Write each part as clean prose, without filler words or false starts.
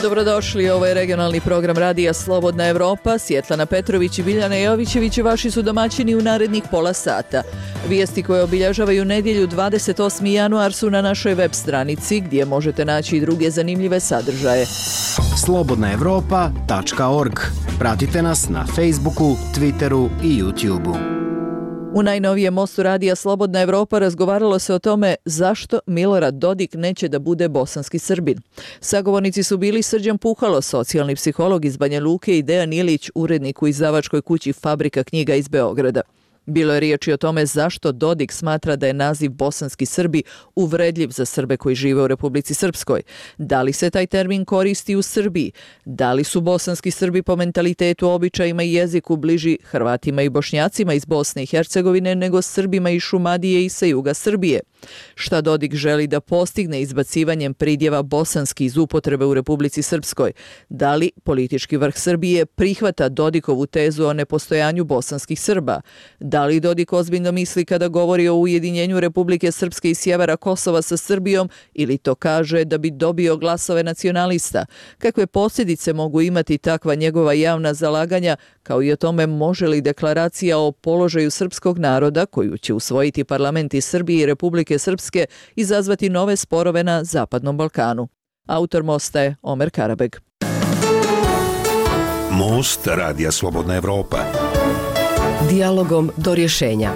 Dobrodošli, ovo je regionalni program Radija Slobodna Evropa. Svjetlana Petrović i Biljana Jovićević vaši su domaćini u narednih pola sata. Vijesti koje obilježavaju nedjelju 28. januar su na našoj web stranici gdje možete naći i druge zanimljive sadržaje. slobodnaevropa.org. Pratite nas na Facebooku, Twitteru i YouTubeu. U najnovijem mostu Radija Slobodna Evropa razgovaralo se o tome zašto Milorad Dodik neće da bude bosanski Srbin. Sagovornici su bili Srđan Puhalo, socijalni psiholog iz Banja Luke, i Dejan Ilić, urednik u izdavačkoj kući Fabrika knjiga iz Beograda. Bilo je riječi o tome zašto Dodik smatra da je naziv bosanski Srbi uvredljiv za Srbe koji žive u Republici Srpskoj. Da li se taj termin koristi u Srbiji? Da li su bosanski Srbi po mentalitetu, običajima i jeziku bliži Hrvatima i Bošnjacima iz Bosne i Hercegovine nego Srbima iz Šumadije i sa juga Srbije? Šta Dodik želi da postigne izbacivanjem pridjeva bosanski iz upotrebe u Republici Srpskoj? Da li politički vrh Srbije prihvata Dodikovu tezu o nepostojanju bosanskih Srba? Da li Dodik ozbiljno misli kada govori o ujedinjenju Republike Srpske i sjevera Kosova sa Srbijom ili to kaže da bi dobio glasove nacionalista? Kakve posljedice mogu imati takva njegova javna zalaganja, kao i o tome može li deklaracija o položaju srpskog naroda, koju će usvojiti parlamenti Srbije i Republike Srpske, izazvati nove sporove na Zapadnom Balkanu? Autor mosta je Omer Karabeg. Most Radija Slobodna Evropa. Dijalogom do rješenja.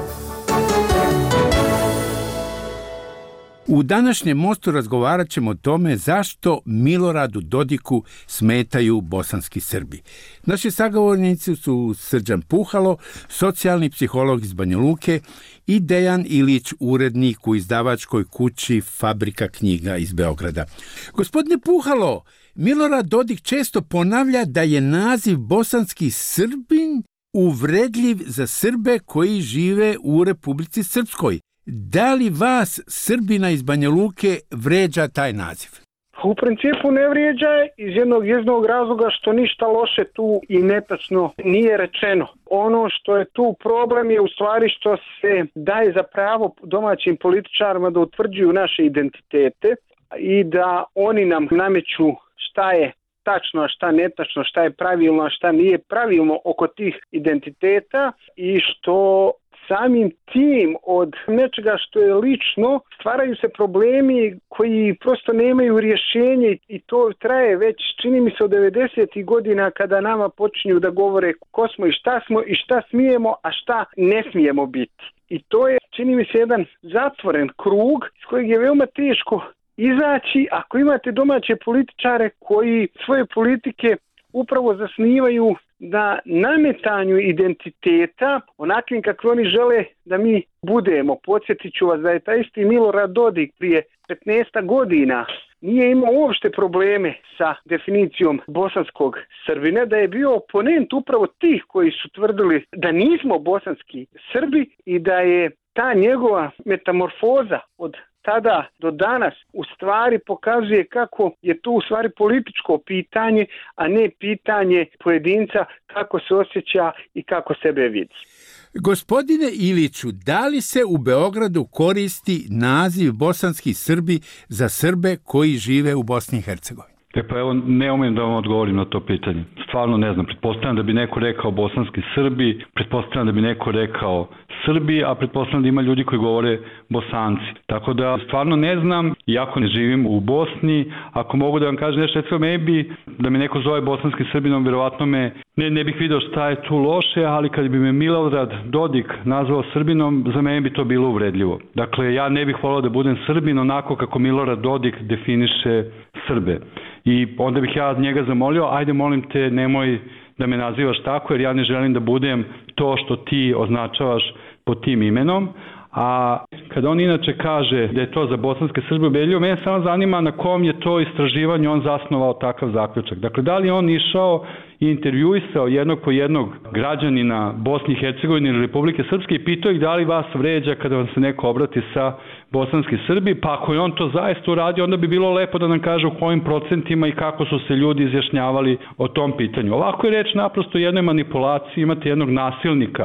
U današnjem mostu razgovarat ćemo o tome zašto Miloradu Dodiku smetaju bosanski Srbi. Naši sagovornici su Srđan Puhalo, socijalni psiholog iz Banja Luke, i Dejan Ilić, urednik u izdavačkoj kući Fabrika knjiga iz Beograda. Gospodine Puhalo, Milorad Dodik često ponavlja da je naziv bosanski Srbin uvredljiv za Srbe koji žive u Republici Srpskoj. Da li vas, Srbina iz Banja Luke, vređa taj naziv? U principu ne vrijeđa iz jednog razloga što ništa loše tu i netačno nije rečeno. Ono što je tu problem je u stvari što se daje za pravo domaćim političarima da utvrđuju naše identitete i da oni nam nameću šta je tačno, a šta netačno, šta je pravilno, a šta nije pravilno oko tih identiteta, i što samim tim od nečega što je lično stvaraju se problemi koji prosto nemaju rješenje, i to traje već, čini mi se, od 90. godina kada nama počinju da govore ko smo i šta smijemo, a šta ne smijemo biti. I to je, čini mi se, jedan zatvoren krug iz kojeg je veoma teško izaći ako imate domaće političare koji svoje politike upravo zasnivaju na nametanju identiteta onakvim kakvi oni žele da mi budemo. Podsjetit ću vas da je taj isti Milorad Dodik prije 15 godina nije imao uopšte probleme sa definicijom bosanskog Srbina, da je bio oponent upravo tih koji su tvrdili da nismo bosanski Srbi i da je ta njegova metamorfoza od tada do danas u stvari pokazuje kako je to u stvari političko pitanje, a ne pitanje pojedinca kako se osjeća i kako sebe vidi. Gospodine Iliću, da li se u Beogradu koristi naziv bosanski Srbi za Srbe koji žive u Bosni i Hercegovini? Pa evo, ne umem da vam odgovorim na to pitanje. Stvarno ne znam. Pretpostavljam da bi neko rekao bosanski Srbi, pretpostavljam da bi neko rekao Srbi, a pretpostavljam da ima ljudi koji govore Bosanci. Tako da stvarno ne znam, iako ne živim u Bosni, ako mogu da vam kažem nešto, recimo da me neko zove bosanski Srbinom, vjerovatno ne bih video šta je tu loše, ali kad bi me Milorad Dodik nazvao Srbinom, za mene bi to bilo uvredljivo. Dakle, ja ne bih volao da budem Srbin onako kako Milorad Dodik definiše Srbe. I onda bih ja njega zamolio, ajde molim te, nemoj da me nazivaš tako, jer ja ne želim da budem to što ti označavaš pod tim imenom. A kada on inače kaže da je to za bosanske Srbe uvredljivo, mene samo zanima na kom je to istraživanju on zasnovao takav zaključak. Dakle, da li on išao i intervjuisao jednog po jednog građanina Bosne i Hercegovine ili Republike Srpske i pitao ih da li vas vređa kada vam se neko obrati sa bosanski Srbi, pa ako je on to zaista uradio, onda bi bilo lepo da nam kaže u kojim procentima i kako su se ljudi izjašnjavali o tom pitanju. Ovako je reč naprosto o jednoj manipulaciji, imate jednog nasilnika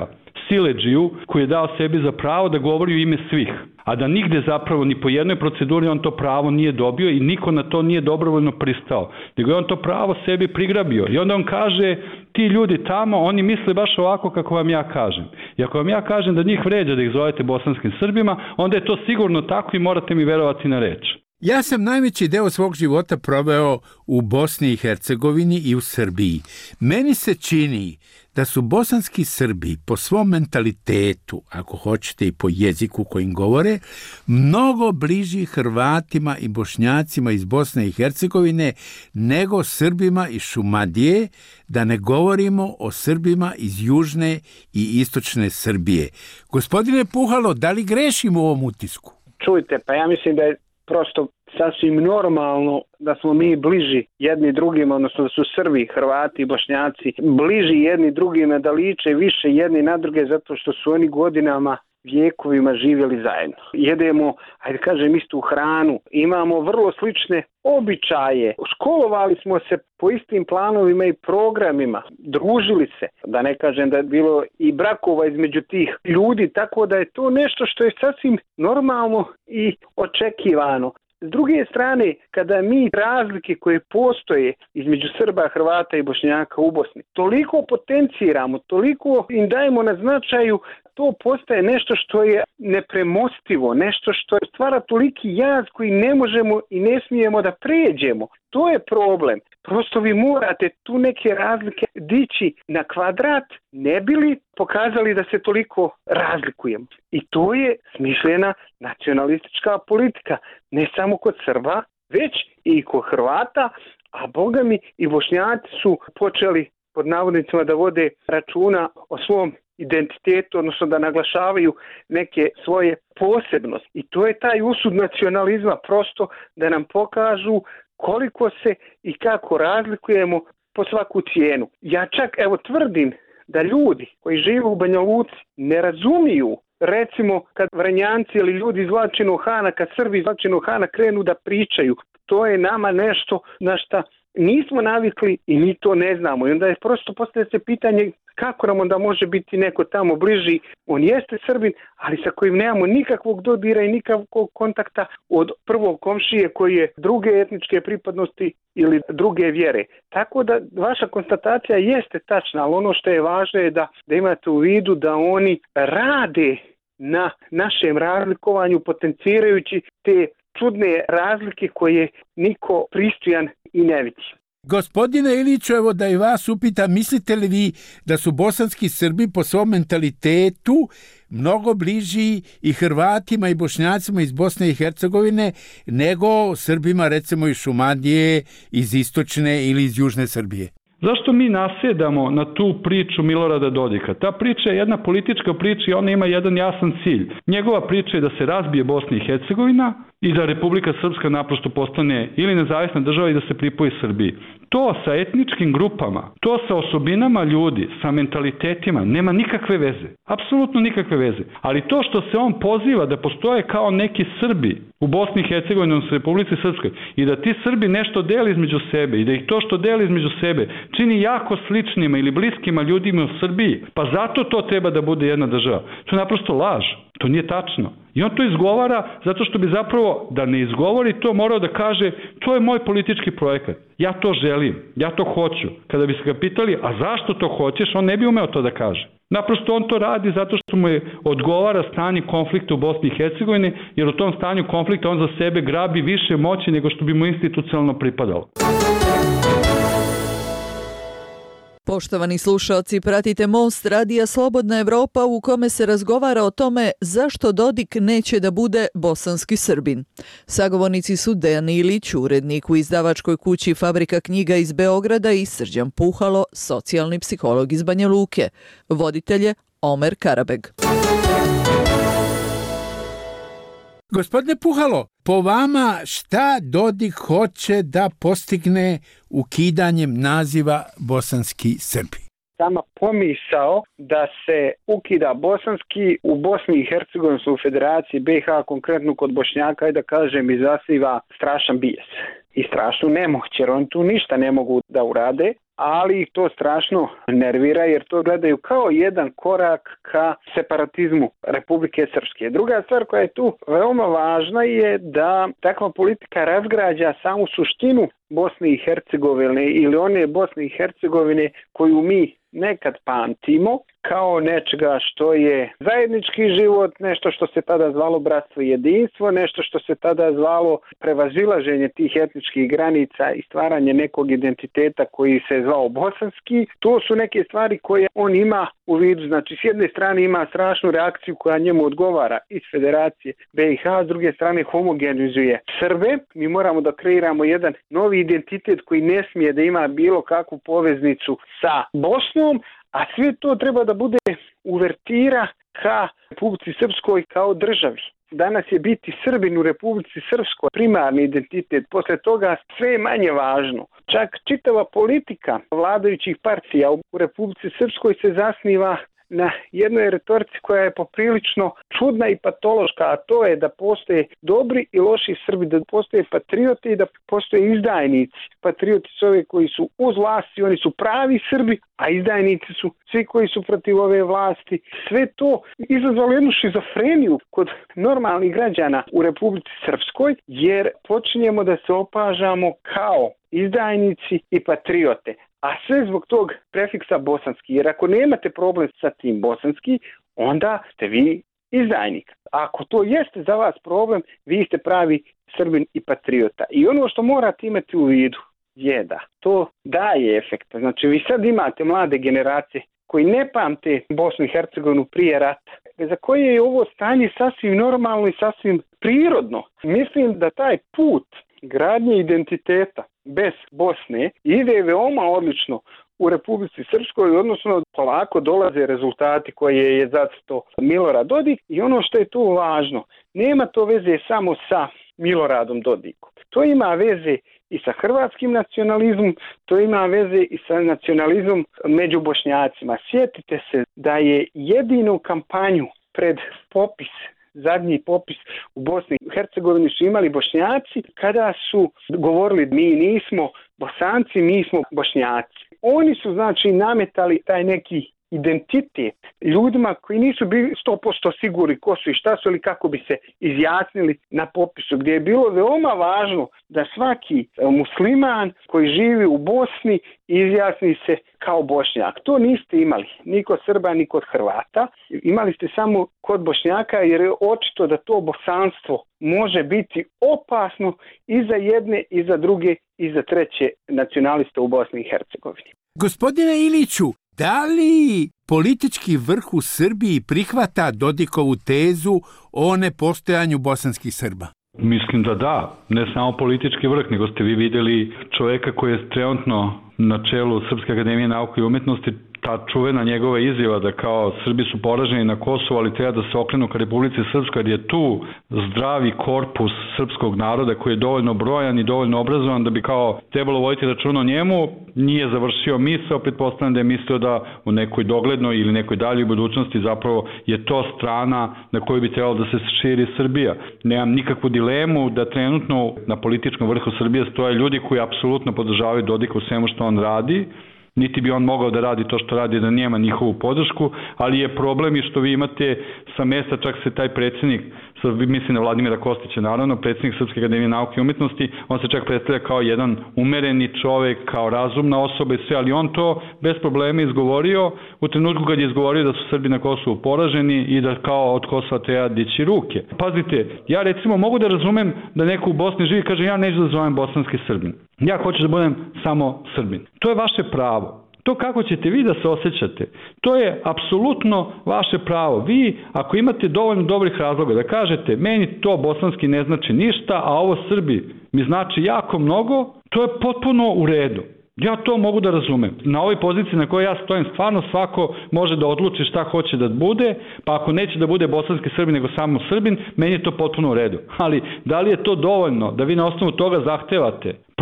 siledžiju koji je dao sebi za pravo da govori u ime svih, a da nigde zapravo ni po jednoj proceduri on to pravo nije dobio i niko na to nije dobrovoljno pristao, nego je on to pravo sebi prigrabio i onda on kaže ti ljudi tamo, oni misle baš ovako kako vam ja kažem. I ako vam ja kažem da njih vređa da ih zovete bosanskim Srbima, onda je to sigurno tako i morate mi verovati na reč. Ja sam najveći deo svog života proveo u Bosni i Hercegovini i u Srbiji. Meni se čini da su bosanski Srbi po svom mentalitetu, ako hoćete i po jeziku kojim govore, mnogo bliži Hrvatima i Bošnjacima iz Bosne i Hercegovine nego Srbima iz Šumadije, da ne govorimo o Srbima iz južne i istočne Srbije. Gospodine Puhalo, da li grešimo u ovom utisku? Čujte, pa ja mislim da je prosto sasvim normalno da smo mi bliži jedni drugima, odnosno da su Srbi, Hrvati i Bošnjaci bliži jedni drugima, da liče više jedni na druge zato što su oni godinama, vjekovima živjeli zajedno. Jedemo, ajde kažem, istu hranu, imamo vrlo slične običaje, školovali smo se po istim planovima i programima, družili se, da ne kažem da je bilo i brakova između tih ljudi, tako da je to nešto što je sasvim normalno i očekivano. S druge strane, kada mi razlike koje postoje između Srba, Hrvata i Bošnjaka u Bosni toliko potenciramo, toliko im dajemo na značaju, to postaje nešto što je nepremostivo, nešto što stvara toliki jaz koji ne možemo i ne smijemo da pređemo. To je problem. Prosto vi morate tu neke razlike dići na kvadrat, ne bi li pokazali da se toliko razlikujemo. I to je smišljena nacionalistička politika, ne samo kod Srba, već i kod Hrvata, a boga mi i Bošnjaci su počeli pod navodnicima da vode računa o svom identitetu, odnosno da naglašavaju neke svoje posebnosti. I to je taj usud nacionalizma, prosto da nam pokažu koliko se i kako razlikujemo po svaku cijenu. Ja čak tvrdim da ljudi koji žive u Banja Luci ne razumiju, recimo kad Vranjanci ili ljudi iz Vlačinog Hana, kad Srbi iz Vlačinog Hana krenu da pričaju, to je nama nešto na šta nismo navikli i mi to ne znamo. I onda je prosto postavlja se pitanje kako nam onda može biti neko tamo bliži. On jeste Srbin, ali sa kojim nemamo nikakvog dodira i nikakvog kontakta od prvog komšije koji je druge etničke pripadnosti ili druge vjere. Tako da vaša konstatacija jeste tačna, ali ono što je važno je da imate u vidu da oni rade na našem razlikovanju potencirajući te čudne razlike koje niko pristojan i ne vidi. Gospodine Iliću, evo da i vas upitam, mislite li vi da su bosanski Srbi po svom mentalitetu mnogo bliži i Hrvatima i Bošnjacima iz Bosne i Hercegovine nego Srbima recimo iz Šumadije, iz istočne ili iz južne Srbije? Zašto mi nasedamo na tu priču Milorada Dodika? Ta priča je jedna politička priča i ona ima jedan jasan cilj. Njegova priča je da se razbije Bosna i Hercegovina i da Republika Srpska naprosto postane ili nezavisna država i da se pripoji Srbiji. To sa etničkim grupama, to sa osobinama ljudi, sa mentalitetima nema nikakve veze. Apsolutno nikakve veze. Ali to što se on poziva da postoje kao neki Srbi u Bosni i Hercegovini, u Republici Srpskoj, i da ti Srbi nešto deli između sebe i da ih to što deli između sebe čini jako sličnima ili bliskima ljudima u Srbiji, pa zato to treba da bude jedna država. To je naprosto laž. To nije tačno. I on to izgovara zato što bi zapravo, da ne izgovori to, morao da kaže to je moj politički projekat. Ja to želim, ja to hoću. Kada bi se ga pitali, a zašto to hoćeš, on ne bi umeo to da kaže. Naprosto on to radi zato što mu odgovara stanje konflikta u Bosni i Hercegovini, jer u tom stanju konflikta on za sebe grabi više moći nego što bi mu institucionalno pripadalo. Poštovani slušalci, pratite Most radija Slobodna Evropa u kome se razgovara o tome zašto Dodik neće da bude bosanski Srbin. Sagovornici su Dejan Ilić, urednik u izdavačkoj kući Fabrika knjiga iz Beograda, i Srđan Puhalo, socijalni psiholog iz Banja Luke. Voditelj je Omer Karabeg. Gospodine Puhalo, po vama šta Dodik hoće da postigne ukidanjem naziva bosanski Srbi? Sama pomisao da se ukida bosanski u Bosni i Hercegovini, u Federaciji BiH, konkretno kod Bošnjaka, i da kažem izaziva strašan bijes i strašnu nemoć, jer oni tu ništa ne mogu da urade. ali ih to strašno nervira jer to gledaju kao jedan korak ka separatizmu Republike Srpske. Druga stvar koja je tu veoma važna je da takva politika razgrađa samu suštinu Bosne i Hercegovine ili one Bosne i Hercegovine koju mi nekad pamtimo kao nečega što je zajednički život, nešto što se tada zvalo bratstvo i jedinstvo, nešto što se tada zvalo prevazilaženje tih etničkih granica i stvaranje nekog identiteta koji se zvao bosanski. To su neke stvari koje on ima u vidu. Znači, s jedne strane ima strašnu reakciju koja njemu odgovara iz Federacije BiH, s druge strane homogenizuje Srbe. Mi moramo da kreiramo jedan novi identitet koji ne smije da ima bilo kakvu poveznicu sa Bosnom, a sve to treba da bude uvertira ka Republici Srpskoj kao državi. Danas je biti Srbin u Republici Srpskoj primarni identitet, posle toga sve je manje važno. Čak čitava politika vladajućih partija u Republici Srpskoj se zasniva na jednoj retorici koja je poprilično čudna i patološka, a to je da postoje dobri i loši Srbi, da postoje patrioti i da postoje izdajnici. Patrioti su ovi koji su uz vlasti, oni su pravi Srbi, a izdajnici su svi koji su protiv ove vlasti. Sve to izazvalo jednu šizofreniju kod normalnih građana u Republici Srpskoj, jer počinjemo da se opažamo kao izdajnici i patriote. A sve zbog tog prefiksa bosanski. Jer ako nemate problem sa tim bosanski, onda ste vi izdajnik. Ako to jeste za vas problem, vi ste pravi Srbin i patriota. I ono što morate imati u vidu je da to daje efekta. Znači, vi sad imate mlade generacije koji ne pamte Bosnu i Hercegovinu prije rata, za koje je ovo stanje sasvim normalno i sasvim prirodno. Mislim da taj put gradnje identiteta bez Bosne ide veoma odlično u Republici Srpskoj, odnosno polako dolaze rezultati koje je zacrtao Milorad Dodik i ono što je tu važno, nema to veze samo sa Miloradom Dodikom. To ima veze i sa hrvatskim nacionalizmom, to ima veze i sa nacionalizmom među Bošnjacima. Sjetite se da je jedinu kampanju pred zadnji popis u Bosni i Hercegovini su imali Bošnjaci kada su govorili mi nismo Bosanci, mi smo Bošnjaci. Oni su znači nametali taj neki identitet ljudima koji nisu bili 100% sigurni ko su i šta su ili kako bi se izjasnili na popisu, gdje je bilo veoma važno da svaki musliman koji živi u Bosni izjasni se kao Bošnjak. To niste imali ni kod Srba ni kod Hrvata. Imali ste samo kod Bošnjaka jer je očito da to bosanstvo može biti opasno i za jedne i za druge i za treće nacionaliste u Bosni i Hercegovini. Gospodine Iliću, da li politički vrh u Srbiji prihvata Dodikovu tezu o nepostojanju bosanskih Srba? Mislim da. Ne samo politički vrh, nego ste vi vidjeli čovjeka koji je trenutno na čelu Srpske akademije nauke i umjetnosti, ta čuvena njegova izjava da kao Srbi su poraženi na Kosovu, ali treba da se okrenu ka Republici Srpskoj, jer je tu zdravi korpus srpskog naroda koji je dovoljno brojan i dovoljno obrazovan da bi kao trebalo voditi računa o njemu, nije završio misao, pretpostavljam da je mislio da u nekoj doglednoj ili nekoj daljoj budućnosti zapravo je to strana na kojoj bi trebalo da se širi Srbija. Nemam nikakvu dilemu da trenutno na političkom vrhu Srbije stoje ljudi koji apsolutno podržavaju Dodika u svemu što on radi, niti bi on mogao da radi to što radi da nema njihovu podršku, ali je problem i što vi imate sa mesta, čak se taj predsjednik, mislim na Vladimira Kostića naravno, predsjednik Srpske akademije nauke i umjetnosti, on se čak predstavlja kao jedan umereni čovjek, kao razumna osoba i sve, ali on to bez problema izgovorio u trenutku kad je izgovorio da su Srbi na Kosovu poraženi i da kao od Kosova treba dići ruke. Pazite, ja recimo mogu da razumem da neko u Bosni živi i kaže ja neću da zovem bosanski Srbin. Ja hoću da budem samo Srbin. To je vaše pravo. To kako ćete vi da se osjećate, to je apsolutno vaše pravo. Vi, ako imate dovoljno dobrih razloga da kažete meni to bosanski ne znači ništa, a ovo Srbi mi znači jako mnogo, to je potpuno u redu. Ja to mogu da razumem. Na ovoj poziciji na kojoj ja stojim, stvarno svako može da odluči šta hoće da bude, pa ako neće da bude bosanski Srbin nego samo Srbin, meni je to potpuno u redu. Ali da li je to dovoljno da vi na osnovu toga zahtevate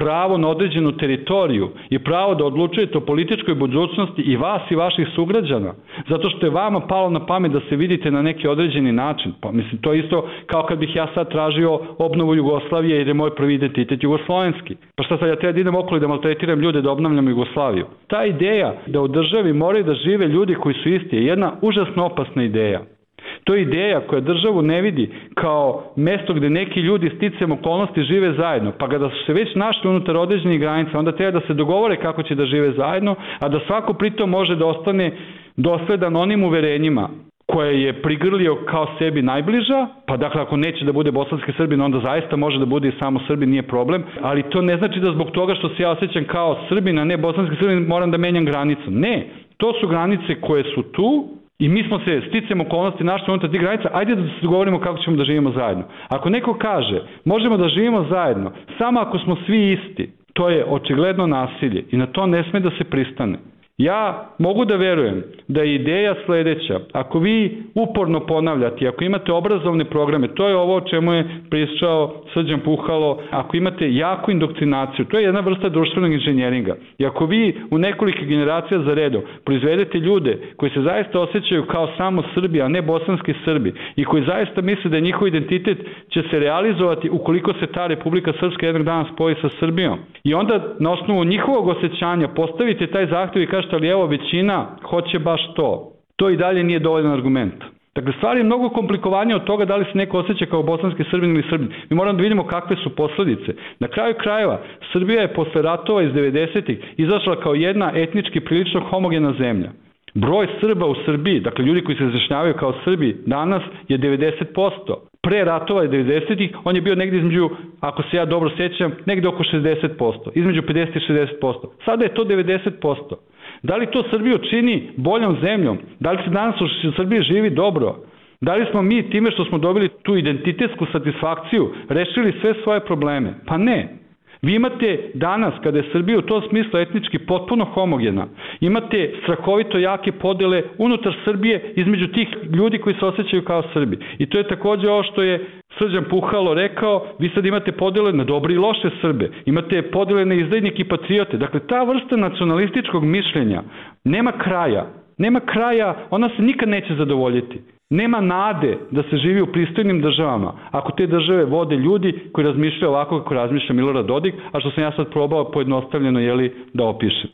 pravo na određenu teritoriju i pravo da odlučujete o političkoj budućnosti i vas i vaših sugrađana, zato što je vama palo na pamet da se vidite na neki određeni način. Pa mislim, to je isto kao kad bih ja sad tražio obnovu Jugoslavije jer je moj prvi identitet jugoslovenski. Pa šta sad, ja treba da idem okolo i da maltretiram ljude da obnavljam Jugoslaviju? Ta ideja da u državi moraju da žive ljudi koji su isti je jedna užasno opasna ideja. To je ideja koja državu ne vidi kao mesto gde neki ljudi sticajem okolnosti žive zajedno, pa kada su se već našli unutar određenih granica, onda treba da se dogovore kako će da žive zajedno, a da svako pritom može da ostane dosledan onim uverenjima koje je prigrlio kao sebi najbliža, pa dakle ako neće da bude bosanski Srbin, onda zaista može da bude i samo Srbin, nije problem, ali to ne znači da zbog toga što se ja osjećam kao Srbin, a ne bosanski Srbin, moram da menjam granicu. Ne, to su granice koje su tu, i mi smo se sticajem okolnosti našli unutar tih granica, ajde da se dogovorimo kako ćemo da živimo zajedno. Ako neko kaže, možemo da živimo zajedno, samo ako smo svi isti, to je očigledno nasilje i na to ne sme da se pristane. Ja mogu da verujem da je ideja sledeća, ako vi uporno ponavljate, ako imate obrazovne programe, to je ovo o čemu je pričao Srđan Puhalo, ako imate jaku indoktrinaciju, to je jedna vrsta društvenog inženjeringa. I ako vi u nekoliko generacija za redom proizvedete ljude koji se zaista osjećaju kao samo Srbi, a ne bosanski Srbi, i koji zaista misle da njihov identitet će se realizovati ukoliko se ta Republika Srpska jednog dana spoji sa Srbijom. I onda na osnovu njihovog osjećanja postavite taj zahtev i kažete, ali evo većina hoće baš to. To i dalje nije dovoljan argument. Dakle, stvar je mnogo komplikovanija od toga da li se neko osjeća kao bosanski Srbin ili Srbin. Mi moramo da vidimo kakve su posledice. Na kraju krajeva, Srbija je posle ratova iz 90-ih izašla kao jedna etnički prilično homogena zemlja. Broj Srba u Srbiji, dakle ljudi koji se izjašnjavaju kao Srbi danas je 90%. Pre ratova je 90-ih, on je bio negdje između, ako se ja dobro sjećam, negdje oko 60%, između 50 i 60%. Sada je to 90%. Da li to Srbiju čini boljom zemljom? Da li se danas u Srbiji živi dobro? Da li smo mi time što smo dobili tu identitetsku satisfakciju rešili sve svoje probleme? Pa ne. Vi imate danas, kada je Srbija u tom smislu etnički potpuno homogena, imate strahovito jake podele unutar Srbije između tih ljudi koji se osjećaju kao Srbi. I to je takođe ovo što je Srđan Puhalo rekao, vi sad imate podele na dobre i loše Srbe, imate podele na izdajnike i patriote. Dakle, ta vrsta nacionalističkog mišljenja nema kraja. Nema kraja, ona se nikad neće zadovoljiti. Nema nade da se živi u pristojnim državama ako te države vode ljudi koji razmišljaju ovako kako razmišlja Milorad Dodik, a što sam ja sad probao pojednostavljeno da opišem.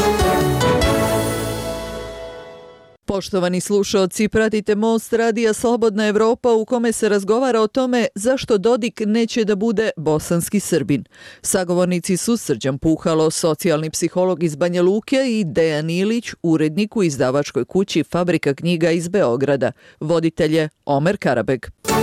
Poštovani slušaoci, pratite Most radija Slobodna Evropa u kome se razgovara o tome zašto Dodik neće da bude bosanski Srbin. Sagovornici su Srđan Puhalo, socijalni psiholog iz Banja Luke, i Dejan Ilić, urednik u izdavačkoj kući Fabrika knjiga iz Beograda. Voditelj je Omer Karabeg.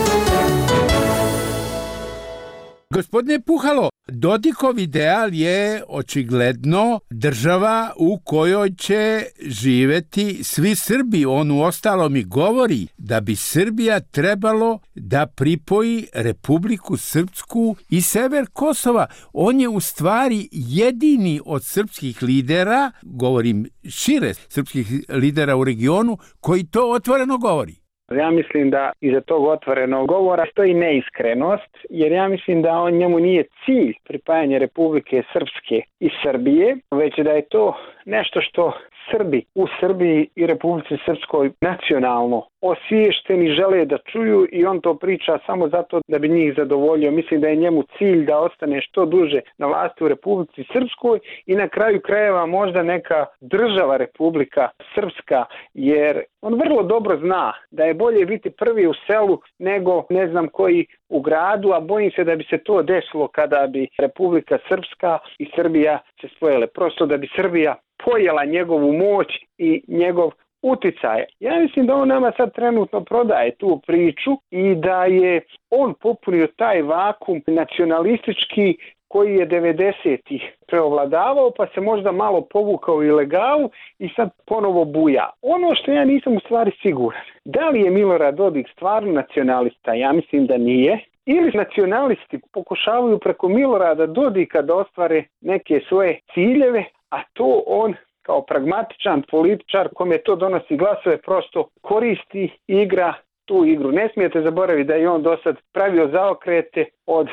Gospodine Puhalo, Dodikov ideal je očigledno država u kojoj će živeti svi Srbi. On u ostalom i govori da bi Srbija trebalo da pripoji Republiku Srpsku i sever Kosova. On je u stvari jedini od srpskih lidera, govorim šire srpskih lidera u regionu, koji to otvoreno govori. Ja mislim da iza tog otvorenog govora stoji neiskrenost, jer ja mislim da njemu nije cilj pripajanje Republike Srpske i Srbije, već da je to nešto što Srbi u Srbiji i Republici Srpskoj nacionalno osviješteni žele da čuju i on to priča samo zato da bi njih zadovoljio. Mislim da je njemu cilj da ostane što duže na vlasti u Republici Srpskoj i na kraju krajeva možda neka država Republika Srpska, jer on vrlo dobro zna da je bolje biti prvi u selu nego ne znam koji u gradu, a bojim se da bi se to desilo kada bi Republika Srpska i Srbija se spojile. Prosto da bi Srbija pojela njegovu moć i njegov uticaj. Ja mislim da on nama sad trenutno prodaje tu priču i da je on popunio taj vakum nacionalistički koji je 90-ih preovladavao, pa se možda malo povukao ilegalu i sad ponovo buja. Ono što ja nisam u stvari siguran, da li je Milorad Dodik stvarno nacionalista? Ja mislim da nije. Ili nacionalisti pokušavaju preko Milorada Dodika da ostvare neke svoje ciljeve, a to on kao pragmatičan političar kome to donosi glasove prosto koristi i igra tu igru. Ne smijete zaboraviti da je on do sad pravio zaokrete od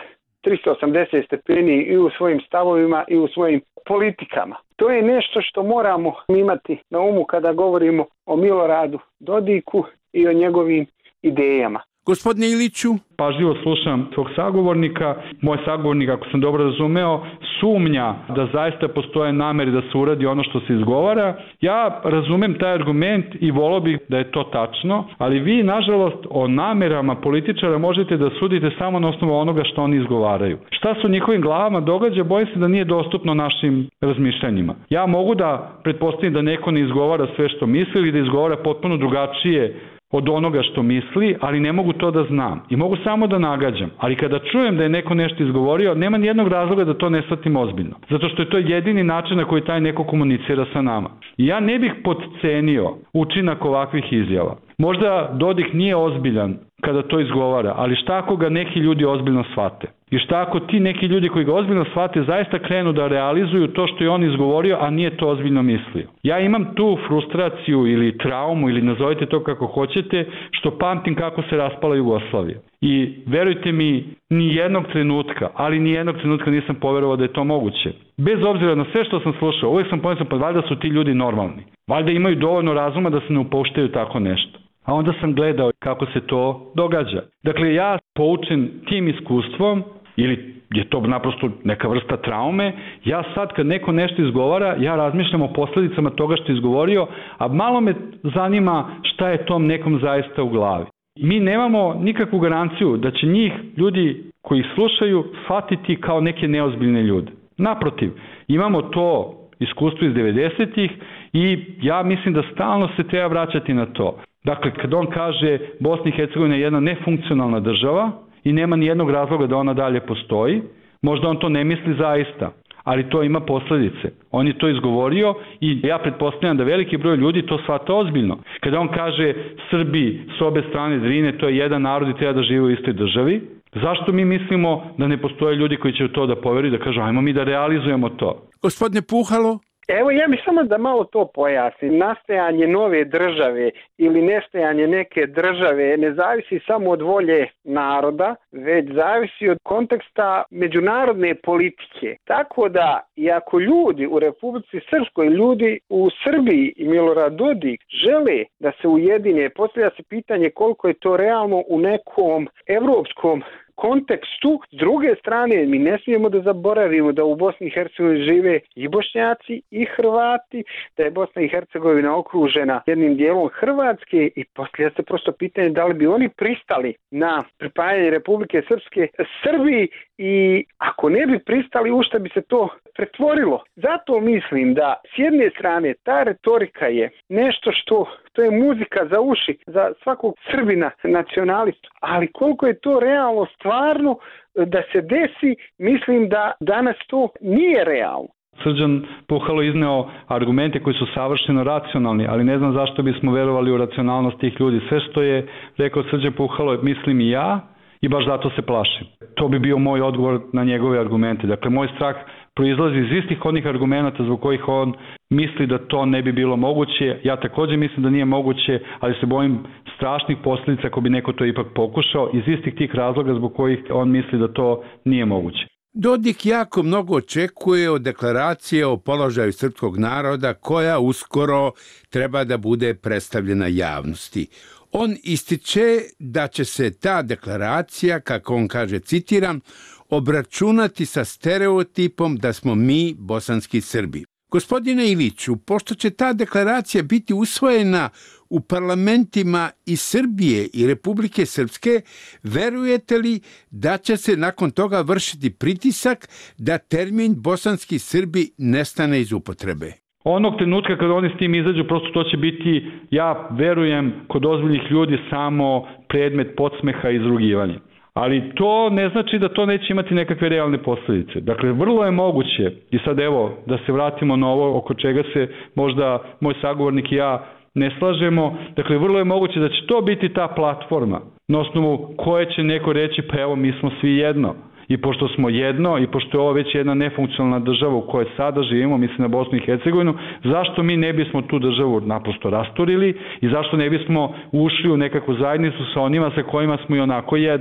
380 stepeni i u svojim stavovima i u svojim politikama. To je nešto što moramo imati na umu kada govorimo o Miloradu Dodiku i o njegovim idejama. Gospodine Iliću? Pažljivo slušam svog sagovornika. Moj sagovornik, ako sam dobro razumeo, sumnja da zaista postoje nameri da se uradi ono što se izgovara. Ja razumem taj argument i volio bih da je to tačno, ali vi, nažalost, o namerama političara možete da sudite samo na osnovu onoga što oni izgovaraju. Šta se u njihovim glavama događa, bojim se da nije dostupno našim razmišljanjima. Ja mogu da pretpostavim da neko ne izgovara sve što misli ili da izgovara potpuno drugačije od onoga što misli, ali ne mogu to da znam. I mogu samo da nagađam. Ali kada čujem da je neko nešto izgovorio, nema nijednog razloga da to ne shvatim ozbiljno. Zato što je to jedini način na koji taj neko komunicira sa nama. I ja ne bih podcenio učinak ovakvih izjava. Možda Dodik nije ozbiljan kada to izgovara, ali šta ako ga neki ljudi ozbiljno shvate? I šta ako ti neki ljudi koji ga ozbiljno shvate zaista krenu da realizuju to što je on izgovorio, a nije to ozbiljno mislio? Ja imam tu frustraciju ili traumu, ili nazovite to kako hoćete, što pamtim kako se raspala Jugoslavija. I verujte mi, ni jednog trenutka, ali ni jednog trenutka nisam poverovao da je to moguće. Bez obzira na sve što sam slušao, uvijek sam pomislio, pa valjda su ti ljudi normalni. Valjda imaju dovoljno razuma da se ne upuštaju tako nešto. A onda sam gledao kako se to događa. Dakle, ja poučen tim iskustvom, ili je to naprosto neka vrsta traume, ja sad kad neko nešto izgovara, ja razmišljam o posljedicama toga što je izgovorio, a malo me zanima šta je tom nekom zaista u glavi. Mi nemamo nikakvu garanciju da će njih, ljudi koji ih slušaju, shvatiti kao neke neozbiljne ljude. Naprotiv, imamo to iskustvo iz 90-ih i ja mislim da stalno se treba vraćati na to. Dakle, kad on kaže Bosna i Hercegovina je jedna nefunkcionalna država i nema ni jednog razloga da ona dalje postoji, možda on to ne misli zaista, ali to ima posledice. On je to izgovorio i ja pretpostavljam da veliki broj ljudi to shvata ozbiljno. Kada on kaže Srbi s obe strane Drine, to je jedan narod i treba da žive u istoj državi, zašto mi mislimo da ne postoje ljudi koji će u to da poveruju, da kažu ajmo mi da realizujemo to? Gospodine Puhalo? Evo, ja bih samo da malo to pojasnim. Nastajanje nove države ili nestajanje neke države ne zavisi samo od volje naroda, već zavisi od konteksta međunarodne politike. Tako da, i ako ljudi u Republici Srpskoj, ljudi u Srbiji i Milorad Dodik žele da se ujedine, postavlja se pitanje koliko je to realno u nekom evropskom kontekstu. S druge strane, mi ne smijemo da zaboravimo da u Bosni i Hercegovini žive i Bošnjaci i Hrvati, da je Bosna i Hercegovina okružena jednim dijelom Hrvatske i postavlja se prosto pitanje da li bi oni pristali na pripajanje Republike Srpske Srbiji i ako ne bi pristali, u šta bi se to pretvorilo. Zato mislim da s jedne strane ta retorika je nešto što to je muzika za uši za svakog Srbina nacionalistu, ali koliko je to realno stvarno da se desi, mislim da danas to nije realno. Srđan Puhalo izneo argumente koji su savršeno racionalni, ali ne znam zašto bismo verovali u racionalnost tih ljudi. Sve što je rekao Srđan Puhalo mislim i ja i baš zato se plašim. To bi bio moj odgovor na njegove argumente. Dakle, moj strah proizlazi iz istih onih argumenta zbog kojih on misli da to ne bi bilo moguće. Ja također mislim da nije moguće, ali se bojim strašnih posljedica ako bi neko to ipak pokušao iz istih tih razloga zbog kojih on misli da to nije moguće. Dodik jako mnogo očekuje od deklaracije o položaju srpskog naroda koja uskoro treba da bude predstavljena javnosti. On ističe da će se ta deklaracija, kako on kaže, citiram, obračunati sa stereotipom da smo mi bosanski Srbi. Gospodine Iliću, pošto će ta deklaracija biti usvojena u parlamentima i Srbije i Republike Srpske, verujete li da će se nakon toga vršiti pritisak da termin bosanski Srbi nestane iz upotrebe? Onog trenutka kada oni s tim izađu, prosto to će biti, ja verujem, kod ozbiljnih ljudi samo predmet podsmeha i izrugivanja. Ali to ne znači da to neće imati nekakve realne posljedice. Dakle, vrlo je moguće, i sad evo, da se vratimo na ovo oko čega se možda moj sagovornik i ja ne slažemo, dakle, vrlo je moguće da će to biti ta platforma na osnovu koje će neko reći, pa evo, mi smo svi jedno. I pošto smo jedno, i pošto je ovo već jedna nefunkcionalna država u kojoj sada živimo, mislim na Bosnu i Hercegovinu, zašto mi ne bismo tu državu naprosto rasturili i zašto ne bismo ušli u nekakvu zajednicu sa onima sa kojima smo i onako jedno?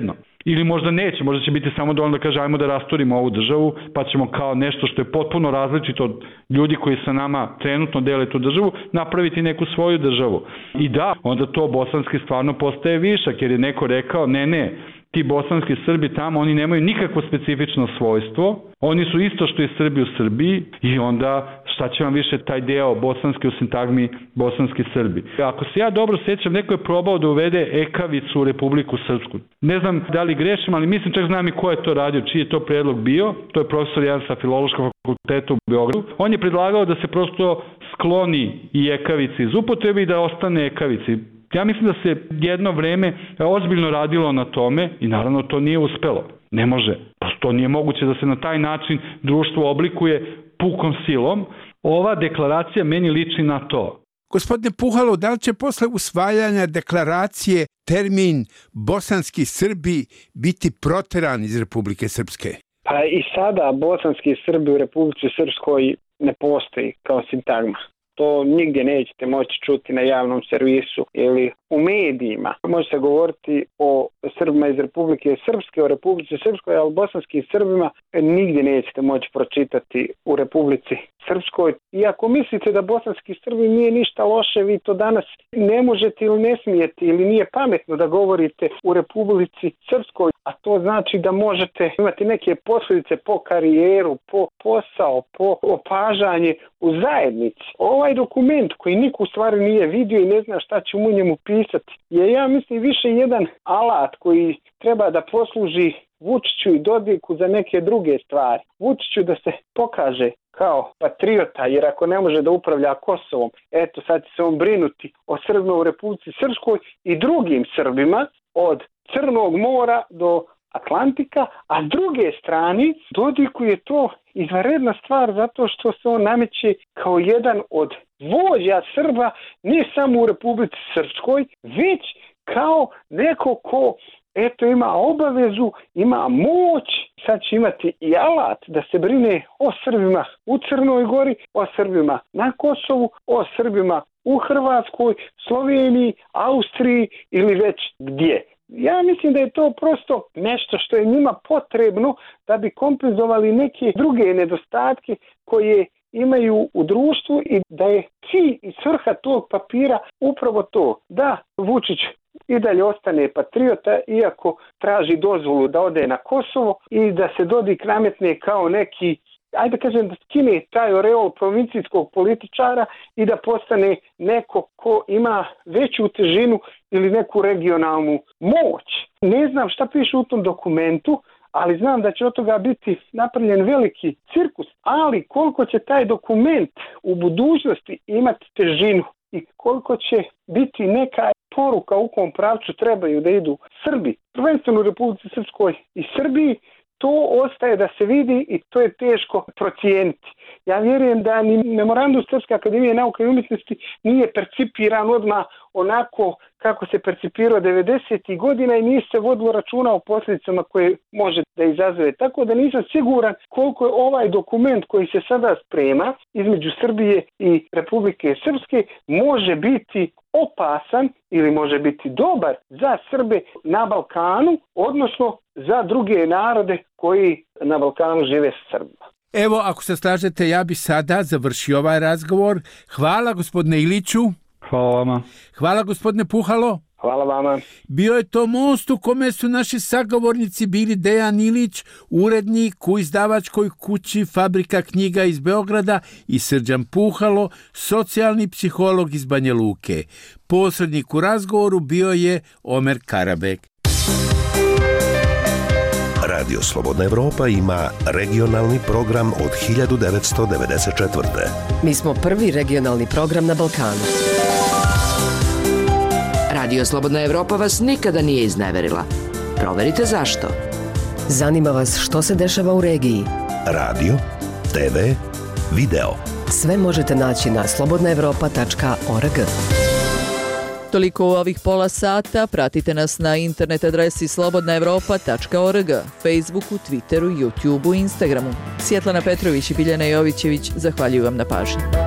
Ili možda neće, možda će biti samo dovoljno da kaže ajmo da rasturimo ovu državu, pa ćemo kao nešto što je potpuno različito od ljudi koji sa nama trenutno dele tu državu, napraviti neku svoju državu. I da, onda to bosanski stvarno postaje višak, jer je neko rekao ne, ti bosanski Srbi tamo, oni nemaju nikakvo specifično svojstvo, oni su isto što i Srbi u Srbiji i onda šta će vam više taj deo bosanski u sintagmi bosanski Srbi. Ako se ja dobro sjećam, neko je probao da uvede ekavicu u Republiku Srpsku. Ne znam da li grešim, ali mislim čak znam i ko je to radio, čiji je to predlog bio, to je profesor jedan sa Filološkog fakulteta u Beogradu. On je predlagao da se prosto skloni i ekavici iz upotrebe i da ostane ekavici. Ja mislim da se jedno vreme ozbiljno radilo na tome i naravno to nije uspelo. Ne može. To nije moguće da se na taj način društvo oblikuje pukom silom. Ova deklaracija meni liči na to. Gospodine Puhalo, da li će posle usvajanja deklaracije termin bosanski Srbi biti proteran iz Republike Srpske? Pa i sada bosanski Srbi u Republici Srpskoj ne postoji kao sintagma. To nigdje nećete moći čuti na javnom servisu ili u medijima. Može se govoriti o Srbima iz Republike Srpske, o Republici Srpskoj, ali bosanskim Srbima nigdje nećete moći pročitati u Republici Srpskoj. I ako mislite da bosanski Srbi nije ništa loše, vi to danas ne možete ili ne smijete ili nije pametno da govorite u Republici Srpskoj, a to znači da možete imati neke posljedice po karijeru, po posao, po opažanje u zajednici. Ovaj dokument koji niko u stvari nije vidio i ne zna šta će u njemu pisati je, ja mislim, više jedan alat koji treba da posluži Vučiću i Dodiku za neke druge stvari. Vučiću da se pokaže kao patriota, jer ako ne može da upravlja Kosovom, eto sad će se on brinuti o Srbima u Republici Srpskoj i drugim Srbima od Crnog mora do Atlantika, a s druge strane Dodiku je to izvanredna stvar zato što se on nameće kao jedan od vođa Srba ne samo u Republici Srpskoj, već kao neko ko ima obavezu, ima moć, sad će imati i alat da se brine o Srbima u Crnoj Gori, o Srbima na Kosovu, o Srbima u Hrvatskoj, Sloveniji, Austriji ili već gdje. Ja mislim da je to prosto nešto što je njima potrebno da bi kompenzovali neke druge nedostatke koje imaju u društvu i da je cilj i svrha tog papira upravo to da Vučić i dalje ostane patriota iako traži dozvolu da ode na Kosovo i da se Dodik nametne kao neki, ajde kažem, da skine taj oreol provincijskog političara i da postane neko ko ima veću težinu ili neku regionalnu moć. Ne znam šta piše u tom dokumentu, ali znam da će od toga biti napravljen veliki cirkus, ali koliko će taj dokument u budućnosti imati težinu i koliko će biti neka poruka u kom pravcu trebaju da idu Srbi, prvenstveno u Republici Srpskoj i Srbiji, to ostaje da se vidi i to je teško procijeniti. Ja vjerujem da ni memorandum Srpske akademije nauka i umjetnosti nije percipiran odmah onako kako se percipirao 90. godina i nije se vodilo računa o posljedicama koje može da izazove. Tako da nisam siguran koliko je ovaj dokument koji se sada sprema između Srbije i Republike Srpske može biti opasan ili može biti dobar za Srbe na Balkanu, odnosno za druge narode koji na Balkanu žive sa Srbima. Evo, ako se slažete, ja bi sada završio ovaj razgovor. Hvala gospodine Iliću. Hvala vama. Hvala gospodine Puhalo. Hvala vama. Bio je to most u kome su naši sagovornici bili Dejan Ilić, urednik u izdavačkoj kući Fabrika knjiga iz Beograda, i Srđan Puhalo, socijalni psiholog iz Banja Luke. Posrednik u razgovoru bio je Omer Karabek. Radio Slobodna Evropa ima regionalni program od 1994. Mi smo prvi regionalni program na Balkanu. Radio Slobodna Evropa vas nikada nije izneverila. Proverite zašto. Zanima vas što se dešava u regiji. Radio, TV, video. Sve možete naći na slobodnaevropa.org. Toliko u ovih pola sata. Pratite nas na internet adresi slobodnaevropa.org, Facebooku, Twitteru, YouTubeu i Instagramu. Svjetlana Petrović i Biljana Jovićević zahvaljuju vam na pažnji.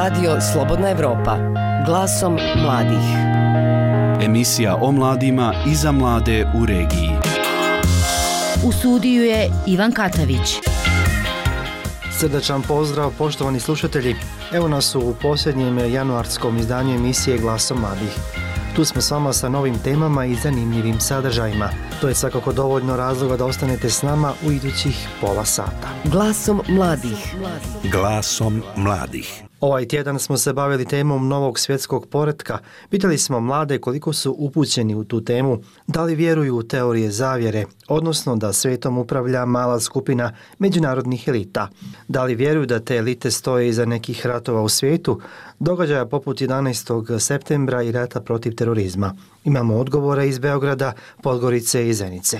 Radio Slobodna Evropa. Glasom mladih. Emisija o mladima i za mlade u regiji. U studiju je Ivan Katavić. Srdačan pozdrav, poštovani slušatelji. Evo nas u posljednjem januarskom izdanju emisije Glasom mladih. Tu smo s vama sa novim temama i zanimljivim sadržajima. To je svakako dovoljno razloga da ostanete s nama u idućih pola sata. Glasom mladih. Glasom mladih. Ovaj tjedan smo se bavili temom novog svjetskog poretka. Pitali smo mlade koliko su upućeni u tu temu, da li vjeruju u teorije zavjere, odnosno da svijetom upravlja mala skupina međunarodnih elita. Da li vjeruju da te elite stoje iza nekih ratova u svijetu, događaja poput 11. septembra i rata protiv terorizma. Imamo odgovore iz Beograda, Podgorice i Zenice.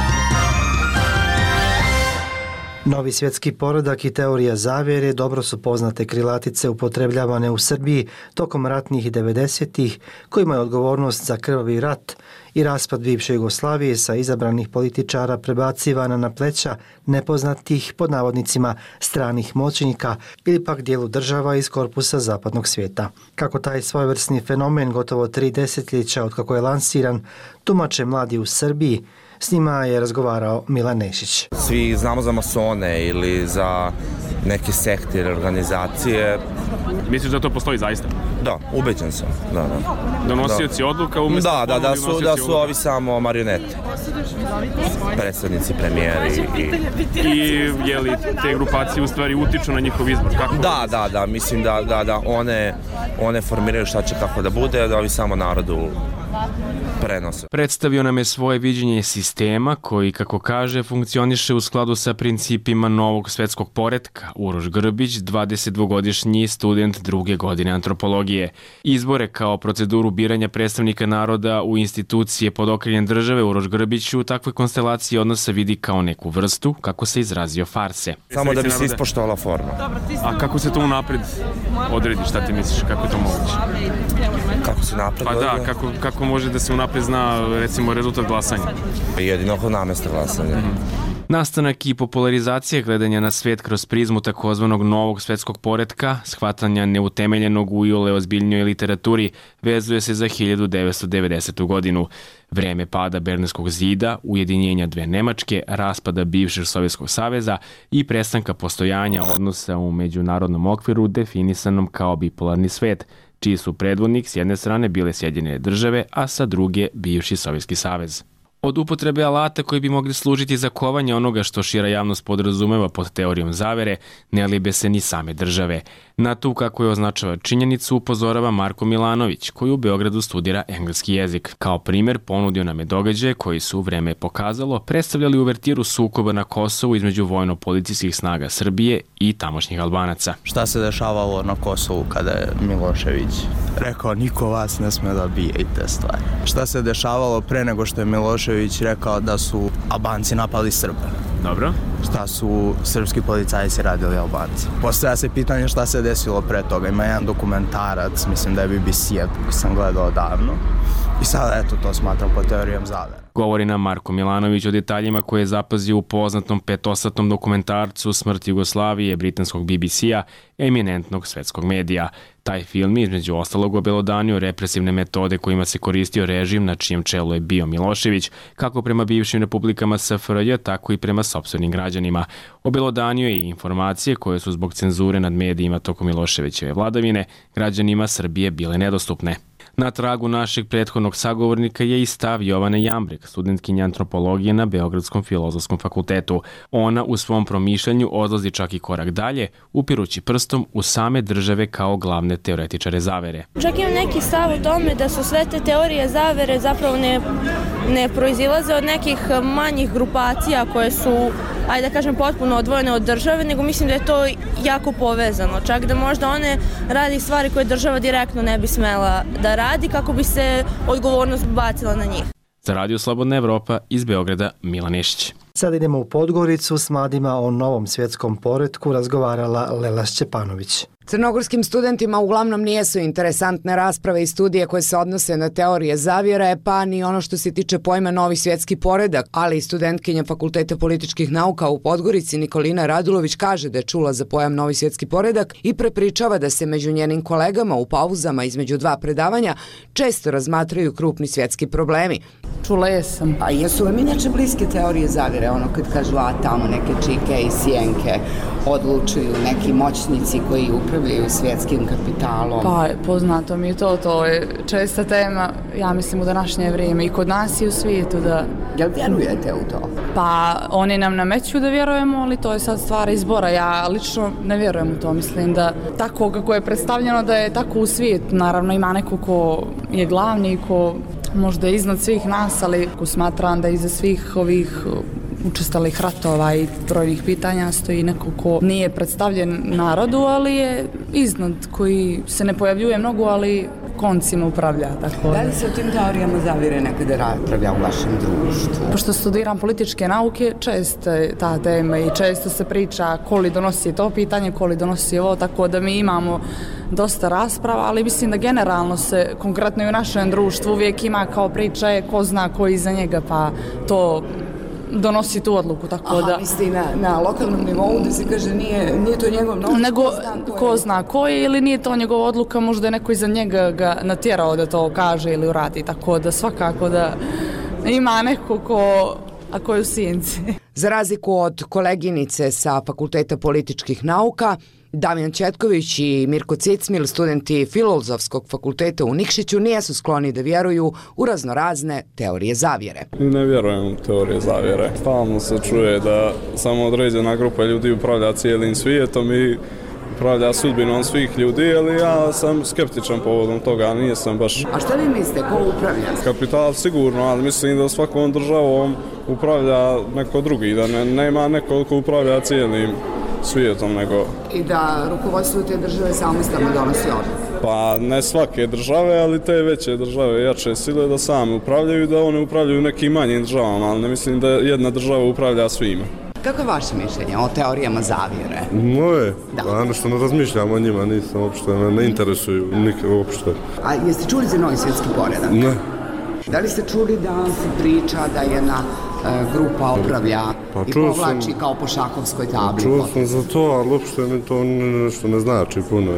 Novi svjetski poredak i teorija zavjere dobro su poznate krilatice upotrebljavane u Srbiji tokom ratnih 90-ih, kojima je odgovornost za krvavi rat i raspad bivše Jugoslavije sa izabranih političara prebacivana na pleća nepoznatih, pod navodnicima, stranih moćnika ili pak dijelu država iz korpusa zapadnog svijeta. Kako taj svojevrsni fenomen gotovo 3 desetljeća od kako je lansiran, tumače mladi u Srbiji. S njima je razgovarao Milan Nešić. Svi znamo za masone ili za neke sekte ili organizacije. Misliš da to postoji zaista? Da, ubeđen sam. Donosioci odluka umjesto... Da su ovi samo marionete. Predstavnici, premijeri i je li te grupacije u stvari utiču na njihov izbor? Da, mislim da one formiraju šta će kako da bude, da ovi samo narodu prenose. Predstavio nam je svoje viđenje sistema koji, kako kaže, funkcioniše u skladu sa principima novog svjetskog poretka. Uroš Grbić, 22-godišnji student 2. godine antropologije. Izbore kao proceduru biranja predstavnika naroda u institucije pod okriljem države Uroš Grbić u takvoj konstelaciji odnosa vidi kao neku vrstu, kako se izrazio, farse. Samo da bi se ispoštovala forma. A kako se to unapred odredi? Šta ti misliš? Kako je to moguće? Kako se napred odredi? Pa da, kako može da se unapred zna, recimo, rezultat glasanja? Jedino kod namesta glasanja. Nastanak i popularizacija gledanja na svijet kroz prizmu takozvanog novog svjetskog poretka, shvatanja neutemeljenog u iole ozbiljnjoj literaturi, vezuje se za 1990. godinu. Vreme pada Berlinskog zida, ujedinjenja dve Nemačke, raspada bivšeg Sovjetskog saveza i prestanka postojanja odnosa u međunarodnom okviru definisanom kao bipolarni svet, čiji su predvodnik s jedne strane bile Sjedinjene države, a sa druge bivši Sovjetski savez. Od upotrebe alata koji bi mogli služiti za kovanje onoga što šira javnost podrazumeva pod teorijom zavere, ne libe se ni same države. Na tu, kako je označava činjenicu, upozorava Marko Milanović, koji u Beogradu studira engleski jezik. Kao primjer ponudio nam je događaje koji su, vreme pokazalo, predstavljali uvertiru sukoba na Kosovu između vojno-policijskih snaga Srbije i tamošnjih Albanaca. Šta se dešavalo na Kosovu kada je Milošević rekao niko vas ne sme da bije i te stvari? Šta se dešavalo pre nego što je Milošević rekao da su Albanci napali Srbe? Dobro. Šta su srpski policajci radili Albanci? Postavlja se pitanje šta se desilo pre toga. Ima jedan dokumentarac, mislim da je BBC, koji sam gledao davno. I sada, eto, to smatram po teorijom zavere. Govori nam Marko Milanović o detaljima koje je zapazio u poznatom 5-satnom dokumentarcu Smrt Jugoslavije britanskog BBC-a, eminentnog svetskog medija. Taj film između ostalog obelodanio represivne metode kojima se koristio režim na čijem čelu je bio Milošević, kako prema bivšim republikama SFRJ, tako i prema sopstvenim građanima. Obelodanio je i informacije koje su zbog cenzure nad medijima tokom Miloševićeve vladavine građanima Srbije bile nedostupne. Na tragu našeg prethodnog sagovornika je i stav Jovane Jambrek, studentkinja antropologije na Beogradskom filozofskom fakultetu. Ona u svom promišljanju odlazi čak i korak dalje, upirući prstom u same države kao glavne teoretičare zavere. Čak imam neki stav u tome da su sve te teorije zavere zapravo ne proizilaze od nekih manjih grupacija koje su, ajde da kažem, potpuno odvojene od države, nego mislim da je to jako povezano. Čak da možda one radi stvari koje država direktno ne bi smela da radi kako bi se odgovornost bacila na njih. Za Radio Slobodna Evropa iz Beograda, Milan Nešić. Sad idemo u Podgoricu, s mladima o novom svjetskom poretku razgovarala Lela Šćepanović. Crnogorskim studentima uglavnom nijesu interesantne rasprave i studije koje se odnose na teorije zavjere, pa ni ono što se tiče pojma novi svjetski poredak, ali i studentkinja Fakulteta političkih nauka u Podgorici Nikolina Radulović kaže da je čula za pojam novi svjetski poredak i prepričava da se među njenim kolegama u pauzama između dva predavanja često razmatraju krupni svjetski problemi. Čula jesam. A jesu vam inače bliske teorije zavjere, ono kad kažu a tamo neke čike i sjenke odlučuju neki moćnici koji upravljaju svjetskim kapitalom? Pa, poznato mi je to je česta tema, ja mislim u današnje vrijeme i kod nas i u svijetu da... Jel vjerujete u to? Pa, oni nam nameću da vjerujemo, ali to je sad stvar izbora. Ja lično ne vjerujem u to, mislim da tako kako je predstavljeno da je tako u svijetu. Naravno ima neko ko je glavni, ko možda je iznad svih nas, ali ko smatram da iza svih ovih učestalih ratova i brojnih pitanja stoji neko ko nije predstavljen narodu, ali je iznad, koji se ne pojavljuje mnogo, ali koncima upravlja. Tako. Da li se o tim teorijama zavjere nekada raspravlja u vašem društvu? Pošto studiram političke nauke, često je ta tema i često se priča ko li donosi to pitanje, ko li donosi ovo, tako da mi imamo dosta rasprava, ali mislim da generalno se, konkretno i u našem društvu, uvijek ima kao priča je ko zna ko iza njega, pa to donosi tu odluku, tako da... misli na lokalnom nivou da se kaže nije to njegov novac, nego ko zna ko je ili nije to njegova odluka, možda je neko iza njega ga natjerao da to kaže ili uradi, tako da svakako da ima neko ko je u sjenci. Za razliku od koleginice sa Fakulteta političkih nauka, Damjan Četković i Mirko Cicmil, studenti Filozofskog fakulteta u Nikšiću, nijesu skloni da vjeruju u raznorazne teorije zavjere. Ne vjerujem u teorije zavjere. Stalno se čuje da samo određena grupa ljudi upravlja cijelim svijetom i upravlja sudbinom svih ljudi, ali ja sam skeptičan povodom toga, nisam baš... A šta vi mislite, ko upravlja? Kapital sigurno, ali mislim da svakom državom upravlja neko drugi, da nema neko ko upravlja cijelim svijetom, nego... I da rukovodstvo te države samostalno donosi odluku? Pa ne svake države, ali te veće države, jače sile da same upravljaju, da one upravljaju nekim manjim državama, ali ne mislim da jedna država upravlja svima. Kako je vaše mišljenje o teorijama zavjere? Moje? Da. Nešto ne razmišljam o njima, nisam uopšte, ne interesuju nikad uopšte. A jeste čuli za novi svjetski poredak? Ne. Da li ste čuli da se priča da jedna grupa upravlja i povlači kao po šahovskoj tabli? Čuo sam za to, ali uopšte mi to nešto ne znači puno.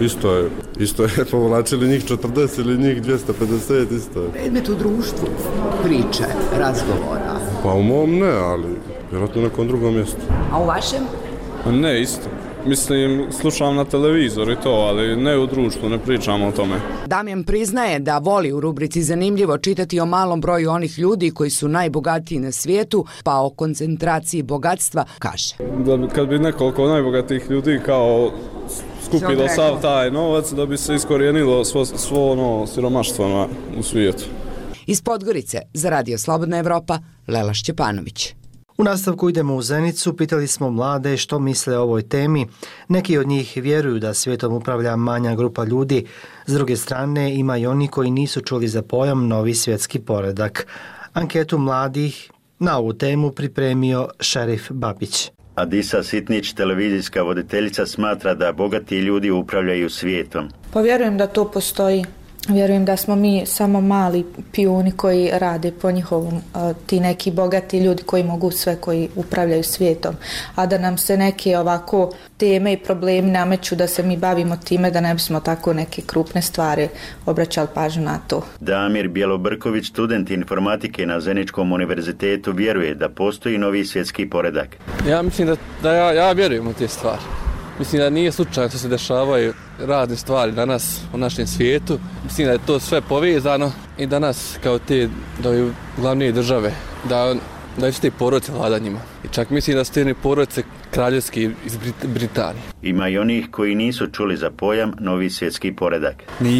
Isto je povlačili njih 40 ili njih 250, isto je. Predmet u društvu, priče, razgovora? Pa u mom ne, ali vjerojatno na nekom drugom mjestu. A u vašem? Ne, isto. Mislim, slušam na televizor i to, ali ne u društvu, ne pričam o tome. Damjan priznaje da voli u rubrici Zanimljivo čitati o malom broju onih ljudi koji su najbogatiji na svijetu, pa o koncentraciji bogatstva kaže. Kad bi nekoliko najbogatijih ljudi kao skupilo sav taj novac, da bi se iskorijenilo svo siromaštvo u svijetu. Iz Podgorice za Radio Slobodna Evropa, Lela Šćepanović. U nastavku idemo u Zenicu, pitali smo mlade što misle o ovoj temi. Neki od njih vjeruju da svijetom upravlja manja grupa ljudi. S druge strane, ima i oni koji nisu čuli za pojam novi svjetski poredak. Anketu mladih na ovu temu pripremio Šerif Babić. Adisa Sitnić, televizijska voditeljica, smatra da bogati ljudi upravljaju svijetom. Pa vjerujem da to postoji. Vjerujem da smo mi samo mali pijuni koji rade po njihovom, ti neki bogati ljudi koji mogu sve, koji upravljaju svijetom, a da nam se neke ovako teme i problemi nameću da se mi bavimo time, da ne bismo tako neke krupne stvari obraćali pažnju na to. Damir Bjelobrković, student informatike na Zeničkom univerzitetu, vjeruje da postoji novi svjetski poredak. Ja mislim da ja vjerujem u te stvari. Mislim da nije slučajno što se dešavaju razne stvari danas u našem svijetu. Mislim da je to sve povezano i danas kao te glavne države da su te porodice vlada njima. I čak mislim da su te porodice kraljevski iz Britanije. Ima i onih koji nisu čuli za pojam novi svjetski poredak.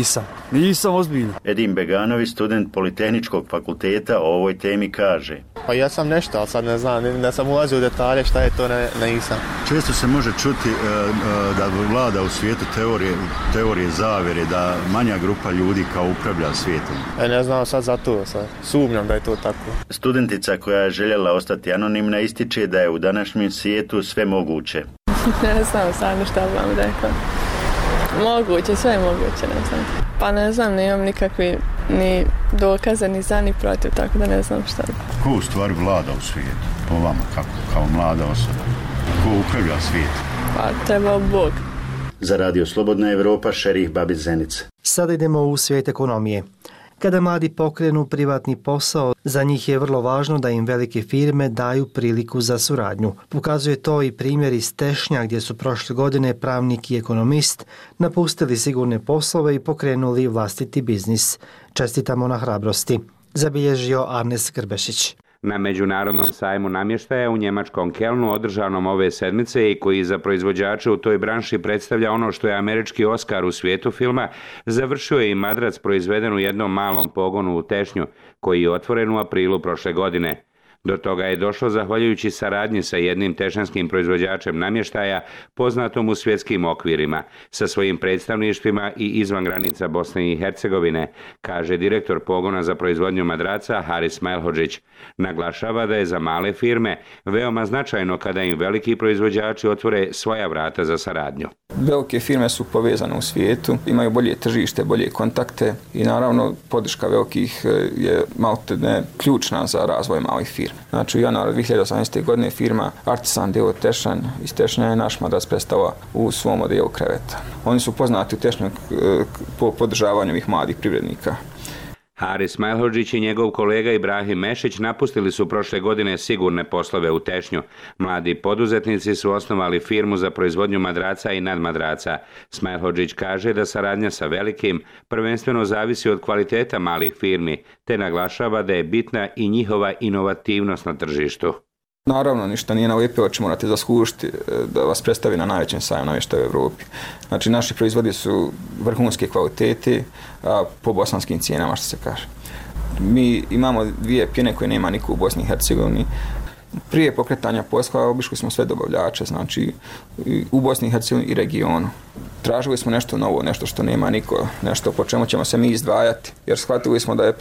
Nisam ozbiljno. Edim Beganović, student Politehničkog fakulteta, o ovoj temi kaže. Pa ja sam nešto, ali sad ne znam, da sam ulazio u detalje šta je to, nisam. Često se može čuti da vlada u svijetu teorije zavjere, da manja grupa ljudi kao upravlja svijetom. Ne znam sad za to, sumnjam da je to tako. Studentica koja je željela ostati anonimna ističe da je u današnjem svijetu sve moguće. Ne znam sam šta vam rekao. Moguće, sve je moguće, ne znam. Pa ne znam, nemam nikakvi ni dokaze, ni za, ni protiv, tako da ne znam šta. Ko u stvari vlada u svijetu, po vama, kako, kao mlada osoba? Ko upravlja svijet? Pa treba Bog. Za Radio Slobodna Evropa, Šerih Babić Zenica. Sada idemo u svijet ekonomije. Kada mladi pokrenu privatni posao, za njih je vrlo važno da im velike firme daju priliku za suradnju. Pokazuje to i primjer iz Tešnja gdje su prošle godine pravnik i ekonomist napustili sigurne poslove i pokrenuli vlastiti biznis. Čestitamo na hrabrosti, zabilježio Arnes Grbešić. Na Međunarodnom sajmu namještaja u njemačkom Kelnu održanom ove sedmice i koji za proizvođače u toj branši predstavlja ono što je američki Oskar u svijetu filma, završio je i madrac proizveden u jednom malom pogonu u Tešnju, koji je otvoren u aprilu prošle godine. Do toga je došlo zahvaljujući saradnji sa jednim tešanskim proizvođačem namještaja, poznatom u svjetskim okvirima, sa svojim predstavništvima i izvan granica Bosne i Hercegovine, kaže direktor pogona za proizvodnju madraca Haris Majlhodžić. Naglašava da je za male firme veoma značajno kada im veliki proizvođači otvore svoja vrata za saradnju. Velike firme su povezane u svijetu, imaju bolje tržište, bolje kontakte i naravno podrška velikih je maltene ključna za razvoj malih firmi. Znači u januaru 2018. godine firma Artisan Deo Tešanj iz Tešnja je naš madrac predstavila u svom modelu kreveta. Oni su poznati u Tešnju po podržavanju ovih mladih privrednika. Haris Majlhodžić i njegov kolega Ibrahim Mešić napustili su prošle godine sigurne poslove u Tešnju. Mladi poduzetnici su osnovali firmu za proizvodnju madraca i nadmadraca. Majlhodžić kaže da saradnja sa velikim prvenstveno zavisi od kvaliteta malih firmi, te naglašava da je bitna i njihova inovativnost na tržištu. Naravno, ništa nije na lijepe oči, morate zaslužiti da vas predstavi na najvećem sajmu namještaja u Evropi. Znači, naši proizvodi su vrhunske kvalitete, po bosanskim cijenama, što se kaže. Mi imamo dvije pjene koje nema niko u Bosni i Hercegovini. Prije pokretanja posla obišli smo sve dobavljače, znači u Bosni i Hercegovini i regionu. Tražili smo nešto novo, nešto što nema niko, nešto po čemu ćemo se mi izdvajati, jer shvatili smo da je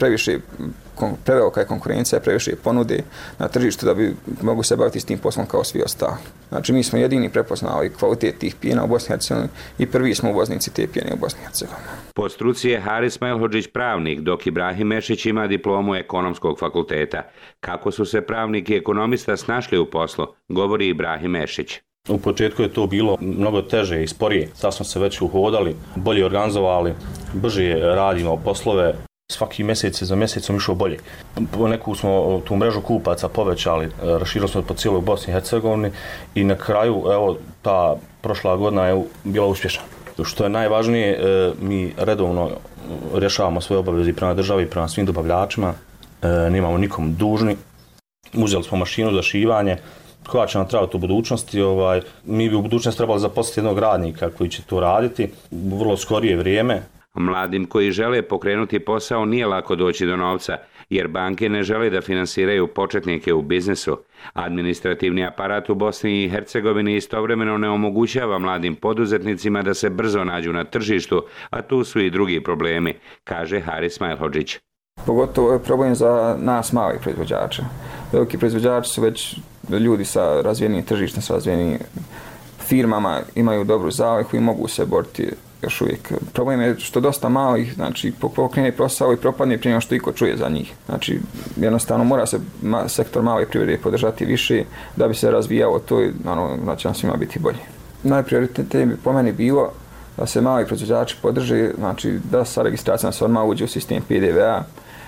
prevelika je konkurencija, previše ponude na tržištu da bi mogli se baviti s tim poslom kao svi ostali. Znači mi smo jedini prepoznali kvalitet tih pjena u Bosni i Hercegovini i prvi smo uvoznici te pjene u Bosni i Hercegovini. Po struci je Haris Majlhodžić pravnik, dok Ibrahim Mešić ima diplomu ekonomskog fakulteta. Kako su se pravnik i ekonomista snašli u poslu, govori Ibrahim Mešić. U početku je to bilo mnogo teže i sporije. Sad smo se već uhodali, bolje organizovali, brže radimo poslove. Svaki mjesec za mjesecom išao bolje. Neku smo tu mrežu kupaca povećali, raširili smo po cijeloj Bosni i Hercegovini i na kraju, evo, ta prošla godina je bila uspješna. Što je najvažnije, mi redovno rješavamo svoje obaveze prema državi, prema svim dobavljačima, nemamo nikom dužni. Uzeli smo mašinu za šivanje, koja će nam trebati u budućnosti. Mi bi u budućnosti trebali zaposliti jednog radnika koji će to raditi u vrlo skorije vrijeme. Mladim koji žele pokrenuti posao nije lako doći do novca, jer banke ne žele da finansiraju početnike u biznisu. Administrativni aparat u Bosni i Hercegovini istovremeno ne omogućava mladim poduzetnicima da se brzo nađu na tržištu, a tu su i drugi problemi, kaže Haris Majlhodžić. Pogotovo je problem za nas malih proizvođača. Veliki proizvođači su već ljudi sa razvijenim tržištem, sa razvijenim firmama, imaju dobru zalihu i mogu se boriti još uvijek. Problem je što dosta malih, znači pokrene posao i propadne prije što iko čuje za njih. Znači jednostavno mora se sektor male privrede podržati više da bi se razvijalo to i naravno da će nam svima biti bolje. Najprioritetnije bi po meni bilo da se mali proizvođači podrže, znači da sa registracijom se odmah uđe u sistem PDV-a,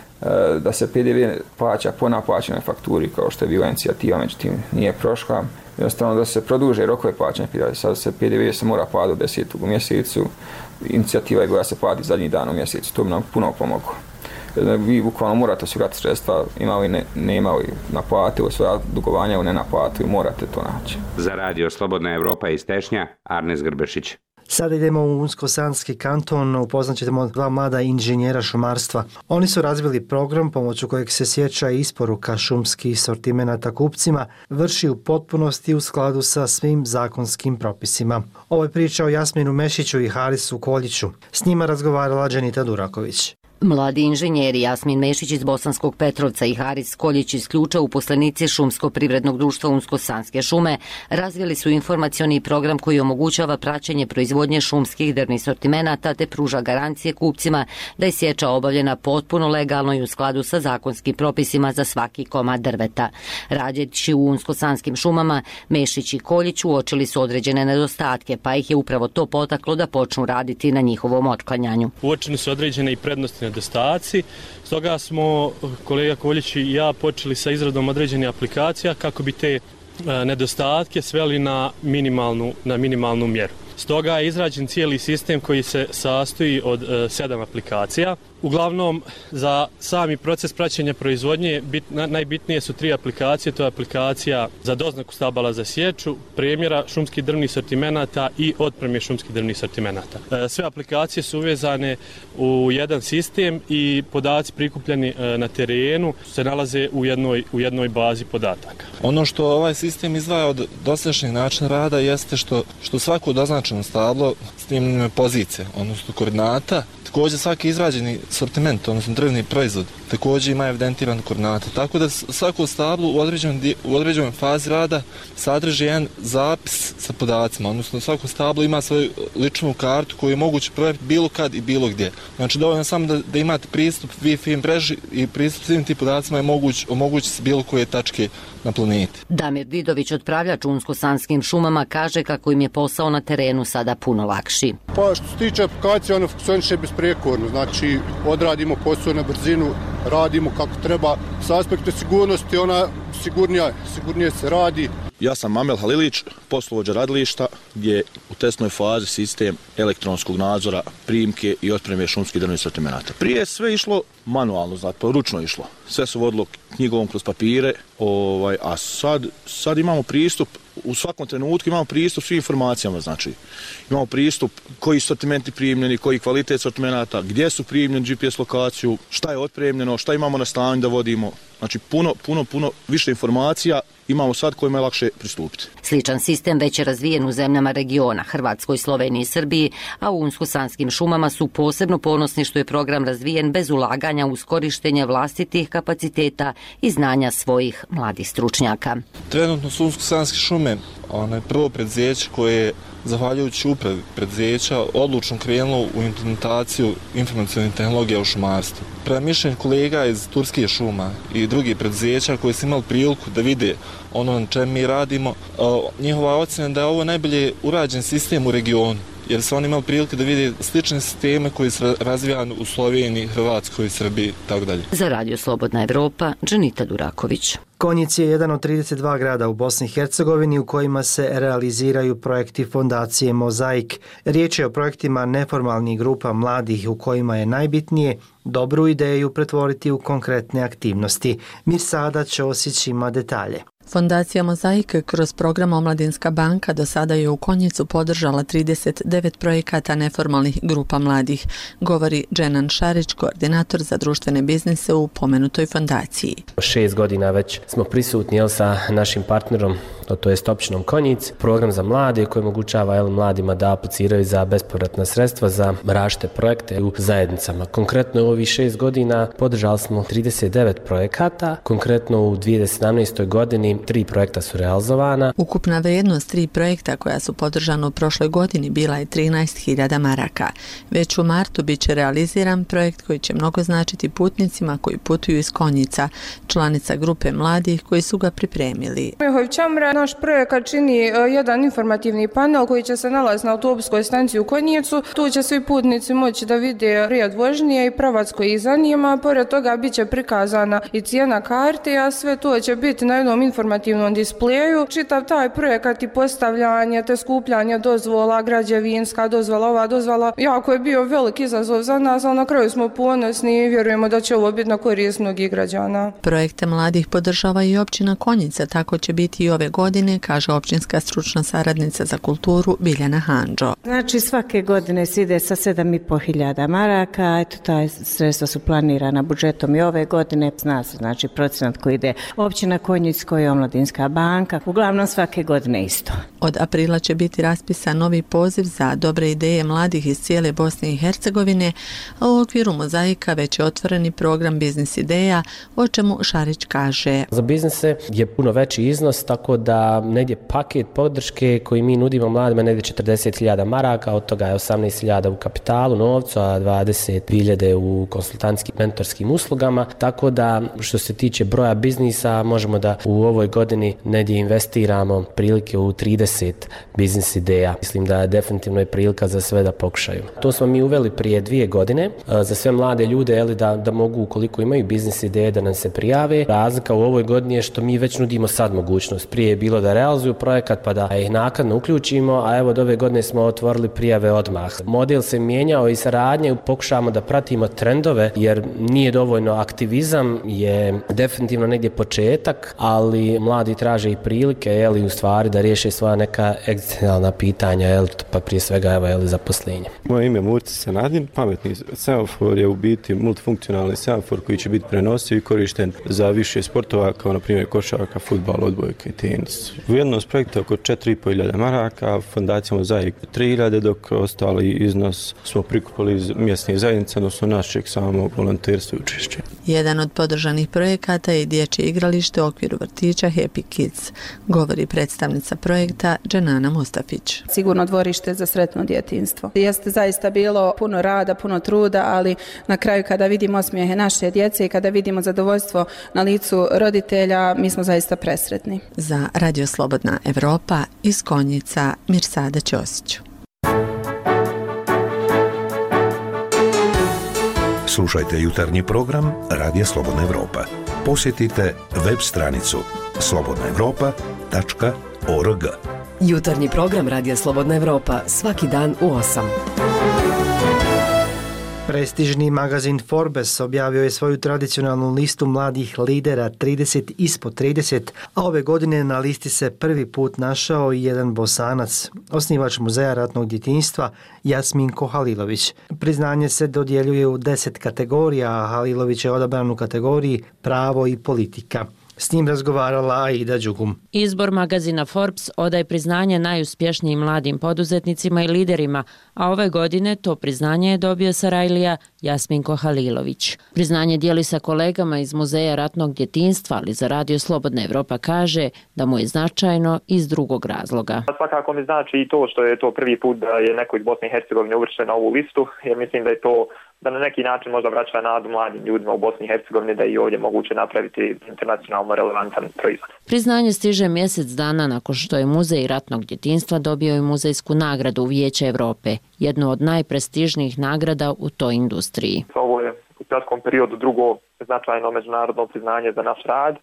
da se PDV plaća po naplaćenoj fakturi kao što je bila inicijativa, međutim nije prošla. Jednostavno da se produže rokove plaćanja PDV-a. Sad se PDV se mora platiti do 10. u mjesecu. Inicijativa je bila da se plati zadnji dan u mjesecu. To bi nam puno pomoglo. Vi bukvalno morate osigurati sredstva, imali ne imali naplatili svoja dugovanja ili ne naplatili, morate to naći. Za Radio Slobodna Evropa iz Tešnja, Arnes Grbešić. Sada idemo u Unsko-Sanski kanton, upoznat ćemo dva mlada inženjera šumarstva. Oni su razvili program pomoću kojeg se sječa i isporuka šumskih sortimenata kupcima vrši u potpunosti u skladu sa svim zakonskim propisima. Ovo je priča o Jasminu Mešiću i Harisu Koljiću. S njima razgovarala Dženita Duraković. Mladi inženjeri Jasmin Mešić iz Bosanskog Petrovca i Haris Koljić iz Ključa, uposlenici Šumsko-privrednog društva Unsko-Sanske šume, razvili su informacioni program koji omogućava praćenje proizvodnje šumskih drvnih sortimenata te pruža garancije kupcima da je sječa obavljena potpuno legalno i u skladu sa zakonskim propisima za svaki komad drveta. Radeći u Unsko-Sanskim šumama, Mešić i Koljić uočili su određene nedostatke, pa ih je upravo to potaklo da počnu raditi na njihovom otklanjanju. Uočene su određene i prednosti nedostaci, stoga smo kolega Koljić i ja počeli sa izradom određenih aplikacija kako bi te nedostatke sveli na minimalnu mjeru. Stoga je izrađen cijeli sistem koji se sastoji od 7 aplikacija. Uglavnom, za sami proces praćenja proizvodnje najbitnije su 3 aplikacije. To je aplikacija za doznaku stabala za sječu, premjera šumskih drvnih sortimenata i otpremje šumskih drvnih sortimenata. Sve aplikacije su uvezane u jedan sistem i podaci prikupljeni na terenu se nalaze u jednoj bazi podataka. Ono što ovaj sistem izdvaja od dosadašnjeg načina rada jeste što svako doznačeno stablo snimljene pozicije, odnosno koordinata. Također svaki izrađeni sortiment, odnosno drvni proizvod, također ima evidentirane koordinate. Tako da svako stablo u određenoj fazi rada sadrži jedan zapis sa podacima, odnosno svako stablo ima svoju ličnu kartu koju je moguće provjeriti bilo kad i bilo gdje. Znači dovoljno samo da imate pristup Wi-Fi mreži i pristup svim tim podacima je omogući s bilo koje tačke na planeti. Damir Didović, otpravljač u Unsko-Sanskim šumama, kaže kako im je posao na terenu sada puno lakši. Pa što se tiče aplikacije, ono funkcioniše besprekorno, znači odradimo posao na brzinu, radimo kako treba. S aspekta sigurnosti ona sigurnije se radi. Ja sam Mamel Halilić, poslovođa radilišta, gdje u testnoj fazi sistem elektronskog nadzora, primke i otpreme šumskih drvnih sortimenata. Prije je sve išlo manualno, znači ručno išlo. Sve se vodilo knjigovom kroz papire, a sad imamo pristup, u svakom trenutku imamo pristup svim informacijama, znači imamo pristup koji sortimenti primljeni, koji kvalitet sortimenata, gdje su primljeni, GPS lokaciju, šta je otpremljeno, šta imamo na stanju da vodimo, znači puno više informacija imamo sad kojima je lakše pristupiti. Sličan sistem već je razvijen u zemljama regiona, Hrvatskoj, Sloveniji i Srbiji, a u Unsko-Sanskim šumama su posebno ponosni što je program razvijen bez ulaganja uz korištenje vlastitih kapaciteta i znanja svojih mladih stručnjaka. Trenutno su Unsko-Sanske šume prvo preduzeće koje je, zahvaljujući upravi preduzeća, odlučno krenulo u implementaciju informacionih tehnologija u šumarstvu. Prema mišljenju kolega iz Turske šuma i drugih preduzeća koji su imali priliku da vide ono na čemu mi radimo, njihova ocjena da je ovo najbolje urađen sistem u regionu, jer su oni imali priliku da vide slične sisteme koji su razvijani u Sloveniji, Hrvatskoj, Srbiji itd. Za Radio Slobodna Evropa, Dženita Duraković. Konjic je jedan od 32 grada u Bosni i Hercegovini u kojima se realiziraju projekti fondacije Mozaik. Riječ je o projektima neformalnih grupa mladih u kojima je najbitnije dobru ideju pretvoriti u konkretne aktivnosti. Mirsada Ćosić ima detalje. Fondacija Mozaik kroz program Omladinska banka do sada je u Konjicu podržala 39 projekata neformalnih grupa mladih, govori Dženan Šarić, koordinator za društvene biznise u pomenutoj fondaciji. 6 godina već smo prisutni sa našim partnerom, to jest općinom Konjic, program za mlade koji omogućava mladima da apliciraju za bespovratna sredstva za različite projekte u zajednicama. Konkretno u ovih 6 godina podržali smo 39 projekata, konkretno u 2017. godini 3 projekta su realizovana. Ukupna vrijednost 3 projekta koja su podržana u prošloj godini bila je 13.000 maraka. Već u martu bit će realiziran projekt koji će mnogo značiti putnicima koji putuju iz Konjica, članica grupe mladih koji su ga pripremili. Naš projekat čini jedan informativni panel koji će se nalaziti na autobuskoj stanici u Konjicu. Tu će svi putnici moći da vide red vožnje i pravac koji ih zanima. Pored toga bit će prikazana i cijena karte, a sve to će biti na jednom informativnom displeju. Čitav taj projekat i postavljanje te skupljanje dozvola, građevinska dozvola, ova dozvola, jako je bio velik izazov za nas, ali na kraju smo ponosni i vjerujemo da će ovo biti na korist mnogih građana. Projekte mladih podržava i općina Konjica, tako će biti i ove godine godine, kaže općinska stručna saradnica za kulturu Biljana Handžo. Znači svake godine se ide sa 7.500 maraka, eto ta sredstva su planirana budžetom i ove godine, zna se znači procenat koji ide općina Konjic i Omladinska banka, uglavnom svake godine isto. Od aprila će biti raspisan novi poziv za dobre ideje mladih iz cijele Bosne i Hercegovine, a u okviru Mozaika već je otvoreni program Biznis ideja, o čemu Šarić kaže. Za biznise je puno veći iznos, tako da negdje paket podrške koji mi nudimo mladima negdje 40.000 maraka, od toga je 18.000 u kapitalu, novcu, a 20.000 u konsultantskim mentorskim uslugama, tako da što se tiče broja biznisa možemo da u ovoj godini negdje investiramo prilike u 30 biznis ideja. Mislim da je definitivno prilika za sve da pokušaju. To smo mi uveli prije 2 godine za sve mlade ljude da mogu, ukoliko imaju biznis ideje, da nam se prijave. Razlika u ovoj godini je što mi već nudimo sad mogućnost. Prije je bilo da realizuju projekat pa da ih naknadno uključimo, a evo od ove godine smo otvorili prijave odmah. Model se mijenjao i saradnje, pokušavamo da pratimo trendove jer nije dovoljno aktivizam, je definitivno negdje početak, ali mladi traže i prilike u stvari da riješe svoja neka egzistencijalna pitanja, pa prije svega zaposlenje. Moje ime je Murti Sanadin. Pametni semafor je u biti multifunkcionalni semafor koji će biti prenosiv i korišten za više sportova kao na primjer košarka, fudbal, odbojka i tenis. U jednom projektu oko 4.500 maraka, fondacija Mozaik 3.000, dok ostali iznos smo prikupili iz mjesnih zajednica, odnosno našeg samog volonterstva i učešća. Jedan od podržanih projekata je dječje igralište u okviru vrtića Happy Kids, govori predstavnica projekta Dženana Mustafić. Sigurno dvorište za sretno djetinjstvo. Jeste zaista bilo puno rada, puno truda, ali na kraju kada vidimo osmijehe naše djece i kada vidimo zadovoljstvo na licu roditelja, mi smo zaista presretni. Za Radio Slobodna Evropa iz Konjica, Mirsada Ćosić. Slušajte jutarnji program Radija Slobodna Evropa. Posjetite web stranicu slobodnaevropa.org. Jutarnji program Radija Slobodna Evropa svaki dan u 8. Prestižni magazin Forbes objavio je svoju tradicionalnu listu mladih lidera 30 ispod 30, a ove godine na listi se prvi put našao i jedan Bosanac, osnivač Muzeja ratnog djetinjstva Jasminko Halilović. Priznanje se dodjeljuje u 10 kategorija, a Halilović je odabran u kategoriji pravo i politika. S njim razgovarala Aida Đugum. Izbor magazina Forbes odaje priznanje najuspješnijim mladim poduzetnicima i liderima, a ove godine to priznanje je dobio Sarajlija Jasminko Halilović. Priznanje dijeli sa kolegama iz Muzeja ratnog djetinjstva, ali za Radio Slobodna Evropa kaže da mu je značajno iz drugog razloga. Svakako mi znači i to što je to prvi put da je neko iz Bosne i Hercegovine uvršten na ovu listu, jer mislim da je to da na neki način možda vraća nadu mladim ljudima u Bosni i Hercegovini da je i ovdje moguće napraviti internacionalno relevantan proizvod. Priznanje stiže mjesec dana nakon što je Muzej ratnog djetinjstva dobio i muzejsku nagradu Vijeća Evrope, jednu od najprestižnijih nagrada u toj industriji. Ovo je u kratkom periodu drugo značajno međunarodno priznanje za naš rad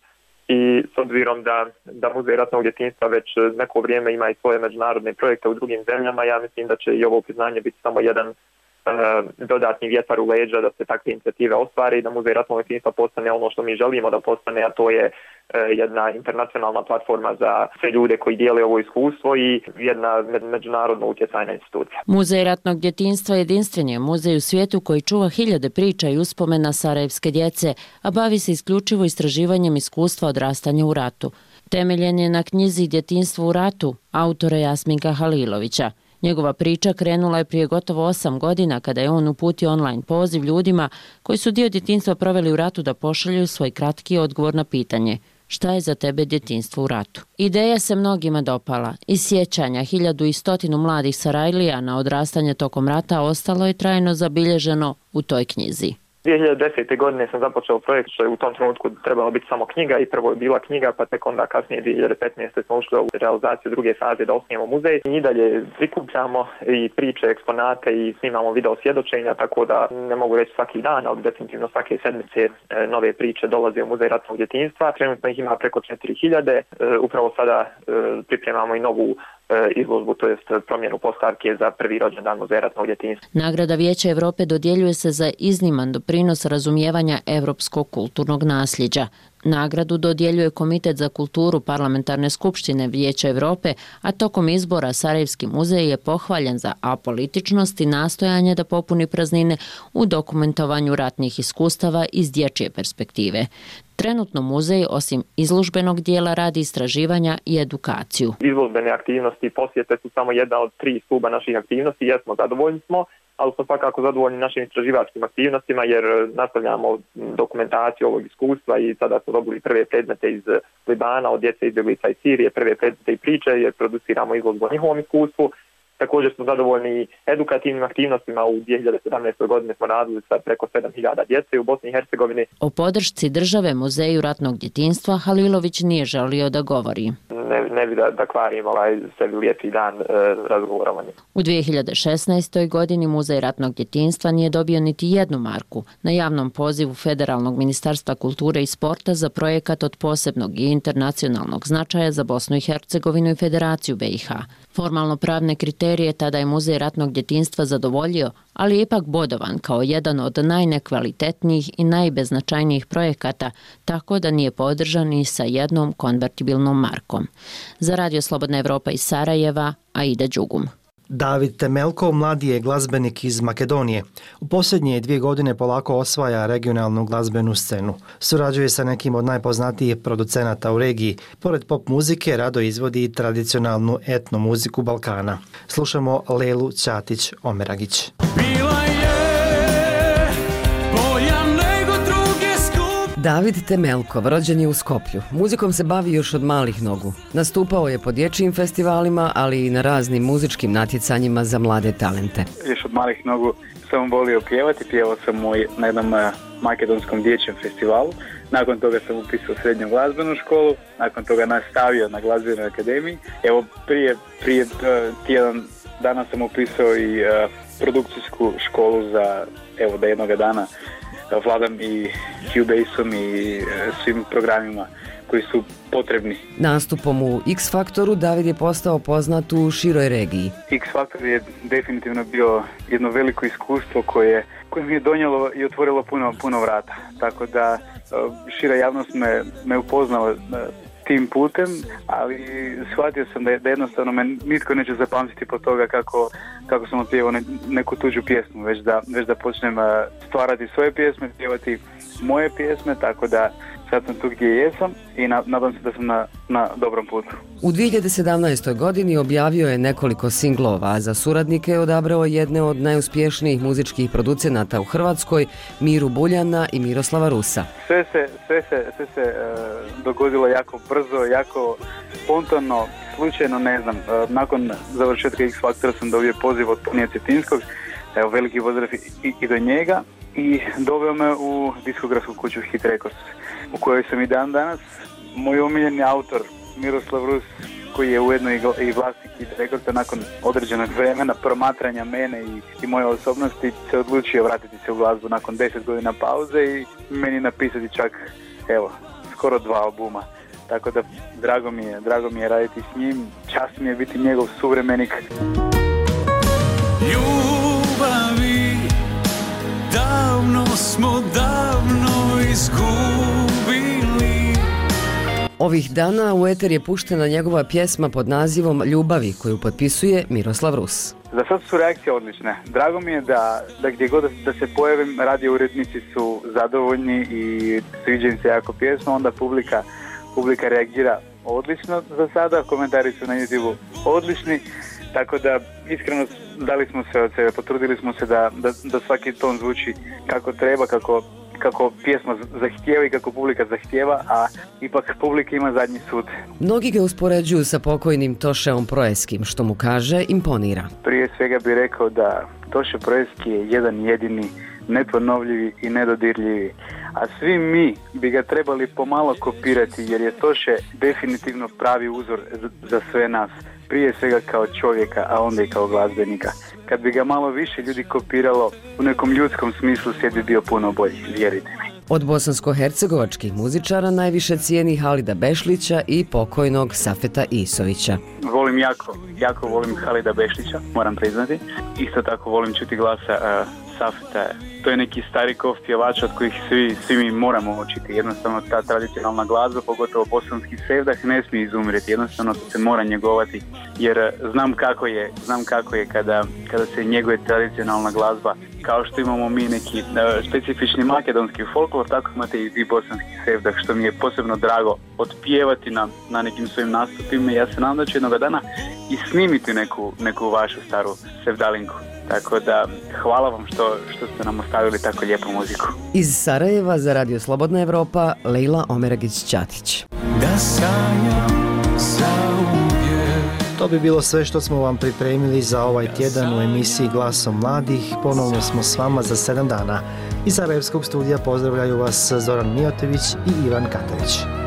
i s obzirom da Muzej ratnog djetinjstva već neko vrijeme ima i svoje međunarodne projekte u drugim zemljama, ja mislim da će i ovo priznanje biti samo jedan dodatni vjetar u leđa da se takve inicijative ostvare i da Muzej ratnog djetinjstva postane ono što mi želimo da postane, a to je jedna internacionalna platforma za sve ljude koji dijele ovo iskustvo i jedna međunarodno utjecajna institucija. Muzej ratnog djetinjstva jedinstven je muzej u svijetu koji čuva hiljade priča i uspomena sarajevske djece, a bavi se isključivo istraživanjem iskustva odrastanja u ratu. Temeljen je na knjizi Djetinjstvo u ratu autora Jasminka Halilovića. Njegova priča krenula je prije gotovo 8 godina kada je on uputio online poziv ljudima koji su dio djetinjstva proveli u ratu da pošalju svoj kratki odgovor na pitanje šta je za tebe djetinjstvo u ratu. Ideja se mnogima dopala. Iz sjećanja 1100 mladih Sarajlija na odrastanje tokom rata ostalo je trajno zabilježeno u toj knjizi. 2010. godine sam započeo projekt što je u tom trenutku trebalo biti samo knjiga i prvo je bila knjiga pa tek onda kasnije 2015. smo ušli u realizaciju druge faze da osnijemo muzej i dalje prikupljamo i priče, eksponate i snimamo video svjedočenja tako da ne mogu reći svaki dan, ali definitivno svake sedmice nove priče dolaze u Muzej ratnog djetinjstva. Trenutno ih ima preko 4000, upravo sada pripremamo i novu izložbu, to jest promjenu postavke za prvi rođendan Muzeja ratnog djetinjstva. Nagrada Vijeća Evrope dodjeljuje se za izniman doprinos razumijevanja evropskog kulturnog nasljeđa, Nagradu dodjeljuje Komitet za kulturu Parlamentarne skupštine Vijeća Europe, a tokom izbora Sarajevski muzej je pohvaljen za apolitičnost i nastojanje da popuni praznine u dokumentovanju ratnih iskustava iz dječje perspektive. Trenutno muzej, osim izložbenog dijela, radi istraživanja i edukaciju. Izložbene aktivnosti i posjete su samo jedna od 3 stuba naših aktivnosti. Jesmo, zadovoljni smo, ali smo svakako zadovoljni našim istraživačkim aktivnostima jer nastavljamo dokumentaciju ovog iskustva i sada smo dobili prve predmete iz Libana, od djece izbjeglica iz Sirije, prve predmete i priče jer produciramo izložbu o njihovom iskustvu. Također smo zadovoljni edukativnim aktivnostima. U 2017. godini smo radili sa preko 7.000 djece u Bosni i Hercegovini. O podršci države Muzeju ratnog djetinjstva Halilović nije želio da govori. Ne bi da kvarim sebi lijepi dan razgovorovanja. U 2016. godini Muzej ratnog djetinjstva nije dobio niti jednu marku na javnom pozivu Federalnog ministarstva kulture i sporta za projekat od posebnog i internacionalnog značaja za Bosnu i Hercegovinu i Federaciju BiH. Formalno pravne kriterije tada je Muzej ratnog djetinjstva zadovoljio, ali je ipak bodovan kao jedan od najnekvalitetnijih i najbeznačajnijih projekata, tako da nije podržan ni sa jednom konvertibilnom markom. Za Radio Slobodna Evropa iz Sarajeva, Aida Đugum. David Temelko mladi je glazbenik iz Makedonije. U posljednje 2 godine polako osvaja regionalnu glazbenu scenu. Surađuje sa nekim od najpoznatijih producenata u regiji. Pored pop muzike rado izvodi i tradicionalnu etno muziku Balkana. Slušamo Lelu Ćatić-Omeragić. David Temelkov rođen je u Skoplju. Muzikom se bavi još od malih nogu. Nastupao je po dječjim festivalima, ali i na raznim muzičkim natjecanjima za mlade talente. Još od malih nogu sam volio pjevati. Pjevao sam na jednom makedonskom dječjem festivalu. Nakon toga sam upisao srednju glazbenu školu. Nakon toga nastavio na glazbenoj akademiji. Evo prije tjedan dana sam upisao i produkcijsku školu za da jednoga dana vladam i Cubase-om i svim programima koji su potrebni. Nastupom u X Faktoru David je postao poznat u široj regiji. X Faktor je definitivno bio jedno veliko iskustvo koje mi je donijelo i otvorilo puno vrata. Tako da šira javnost me upoznala tim putem, ali shvatio sam da jednostavno me nitko neće zapamtiti po toga kako sam otpjevao neku tuđu pjesmu, već da počnem stvarati svoje pjesme, pjevati moje pjesme, tako da sad sam tu gdje jesam i nadam se da sam na dobrom putu. U 2017. godini objavio je nekoliko singlova, a za suradnike je odabrao jedne od najuspješnijih muzičkih producenata u Hrvatskoj, Miru Buljana i Miroslava Rusa. Sve se dogodilo jako brzo, jako spontano, slučajno, ne znam. Nakon završetka X Faktora sam dobio poziv od Punija Cetinskog, veliki pozdrav i do njega, i doveo me u diskografsku kuću Hit Records, u kojoj sam i dan danas. Moj omiljeni autor Miroslav Rus, koji je ujedno i vlasnik Hit Recordsa, nakon određenog vremena promatranja mene i moje osobnosti, se odlučio vratiti se u glazbu nakon 10 godina pauze i meni napisati čak skoro 2 albuma. Tako da drago mi je raditi s njim, čast mi je biti njegov suvremenik. Ljubavi davno smo izgubili. Ovih dana u eter je puštena njegova pjesma pod nazivom Ljubavi, koju potpisuje Miroslav Rus. Za sad su reakcije odlične. Drago mi je da gdje god da se pojavim, radio urednici su zadovoljni i sviđa im se jako pjesma, onda publika reagira odlično za sada, komentari su na YouTube odlični, tako da iskreno dali smo se od sebe, potrudili smo se da svaki ton zvuči kako treba, kako pjesma zahtijeva i kako publika zahtijeva, a ipak publika ima zadnji sud. Mnogi ga uspoređuju sa pokojnim Tošeom Proeskim, što mu kaže imponira. Prije svega bih rekao da Toše Proeski je jedan jedini, neponovljivi i nedodirljivi, a svi mi bi ga trebali pomalo kopirati, jer je Toše definitivno pravi uzor za sve nas, prije svega kao čovjeka, a onda i kao glazbenika. Kad bi ga malo više ljudi kopiralo, u nekom ljudskom smislu svijet bi bio puno bolji, vjerujte mi. Od bosansko-hercegovačkih muzičara najviše cijeni Halida Bešlića i pokojnog Safeta Isovića. Volim jako volim Halida Bešlića, moram priznati. Isto tako volim čuti glasa Safeta. To je neki stari kov pjevača od kojih svi mi moramo učiti. Jednostavno ta tradicionalna glazba, pogotovo bosanski sevdah, ne smije izumreti. Jednostavno to se mora njegovati, jer znam kako je kada se njeguje tradicionalna glazba. Kao što imamo mi neki specifični makedonski folklor, tako imate i vi bosanski sevdah, što mi je posebno drago otpjevati na nekim svojim nastupima. Ja se nadam da ću jednog dana i snimiti neku vašu staru sevdalinku. Tako da hvala vam što ste nam ostavili tako lijepu muziku. Iz Sarajeva za Radio Slobodna Evropa, Lejla Omeragić-Ćatić. Da sanjam zauvijek. To bi bilo sve što smo vam pripremili za ovaj tjedan u emisiji Glasom mladih. Ponovno smo s vama za 7 dana. Iz Sarajevskog studija pozdravljaju vas Zoran Mijotević i Ivan Katavić.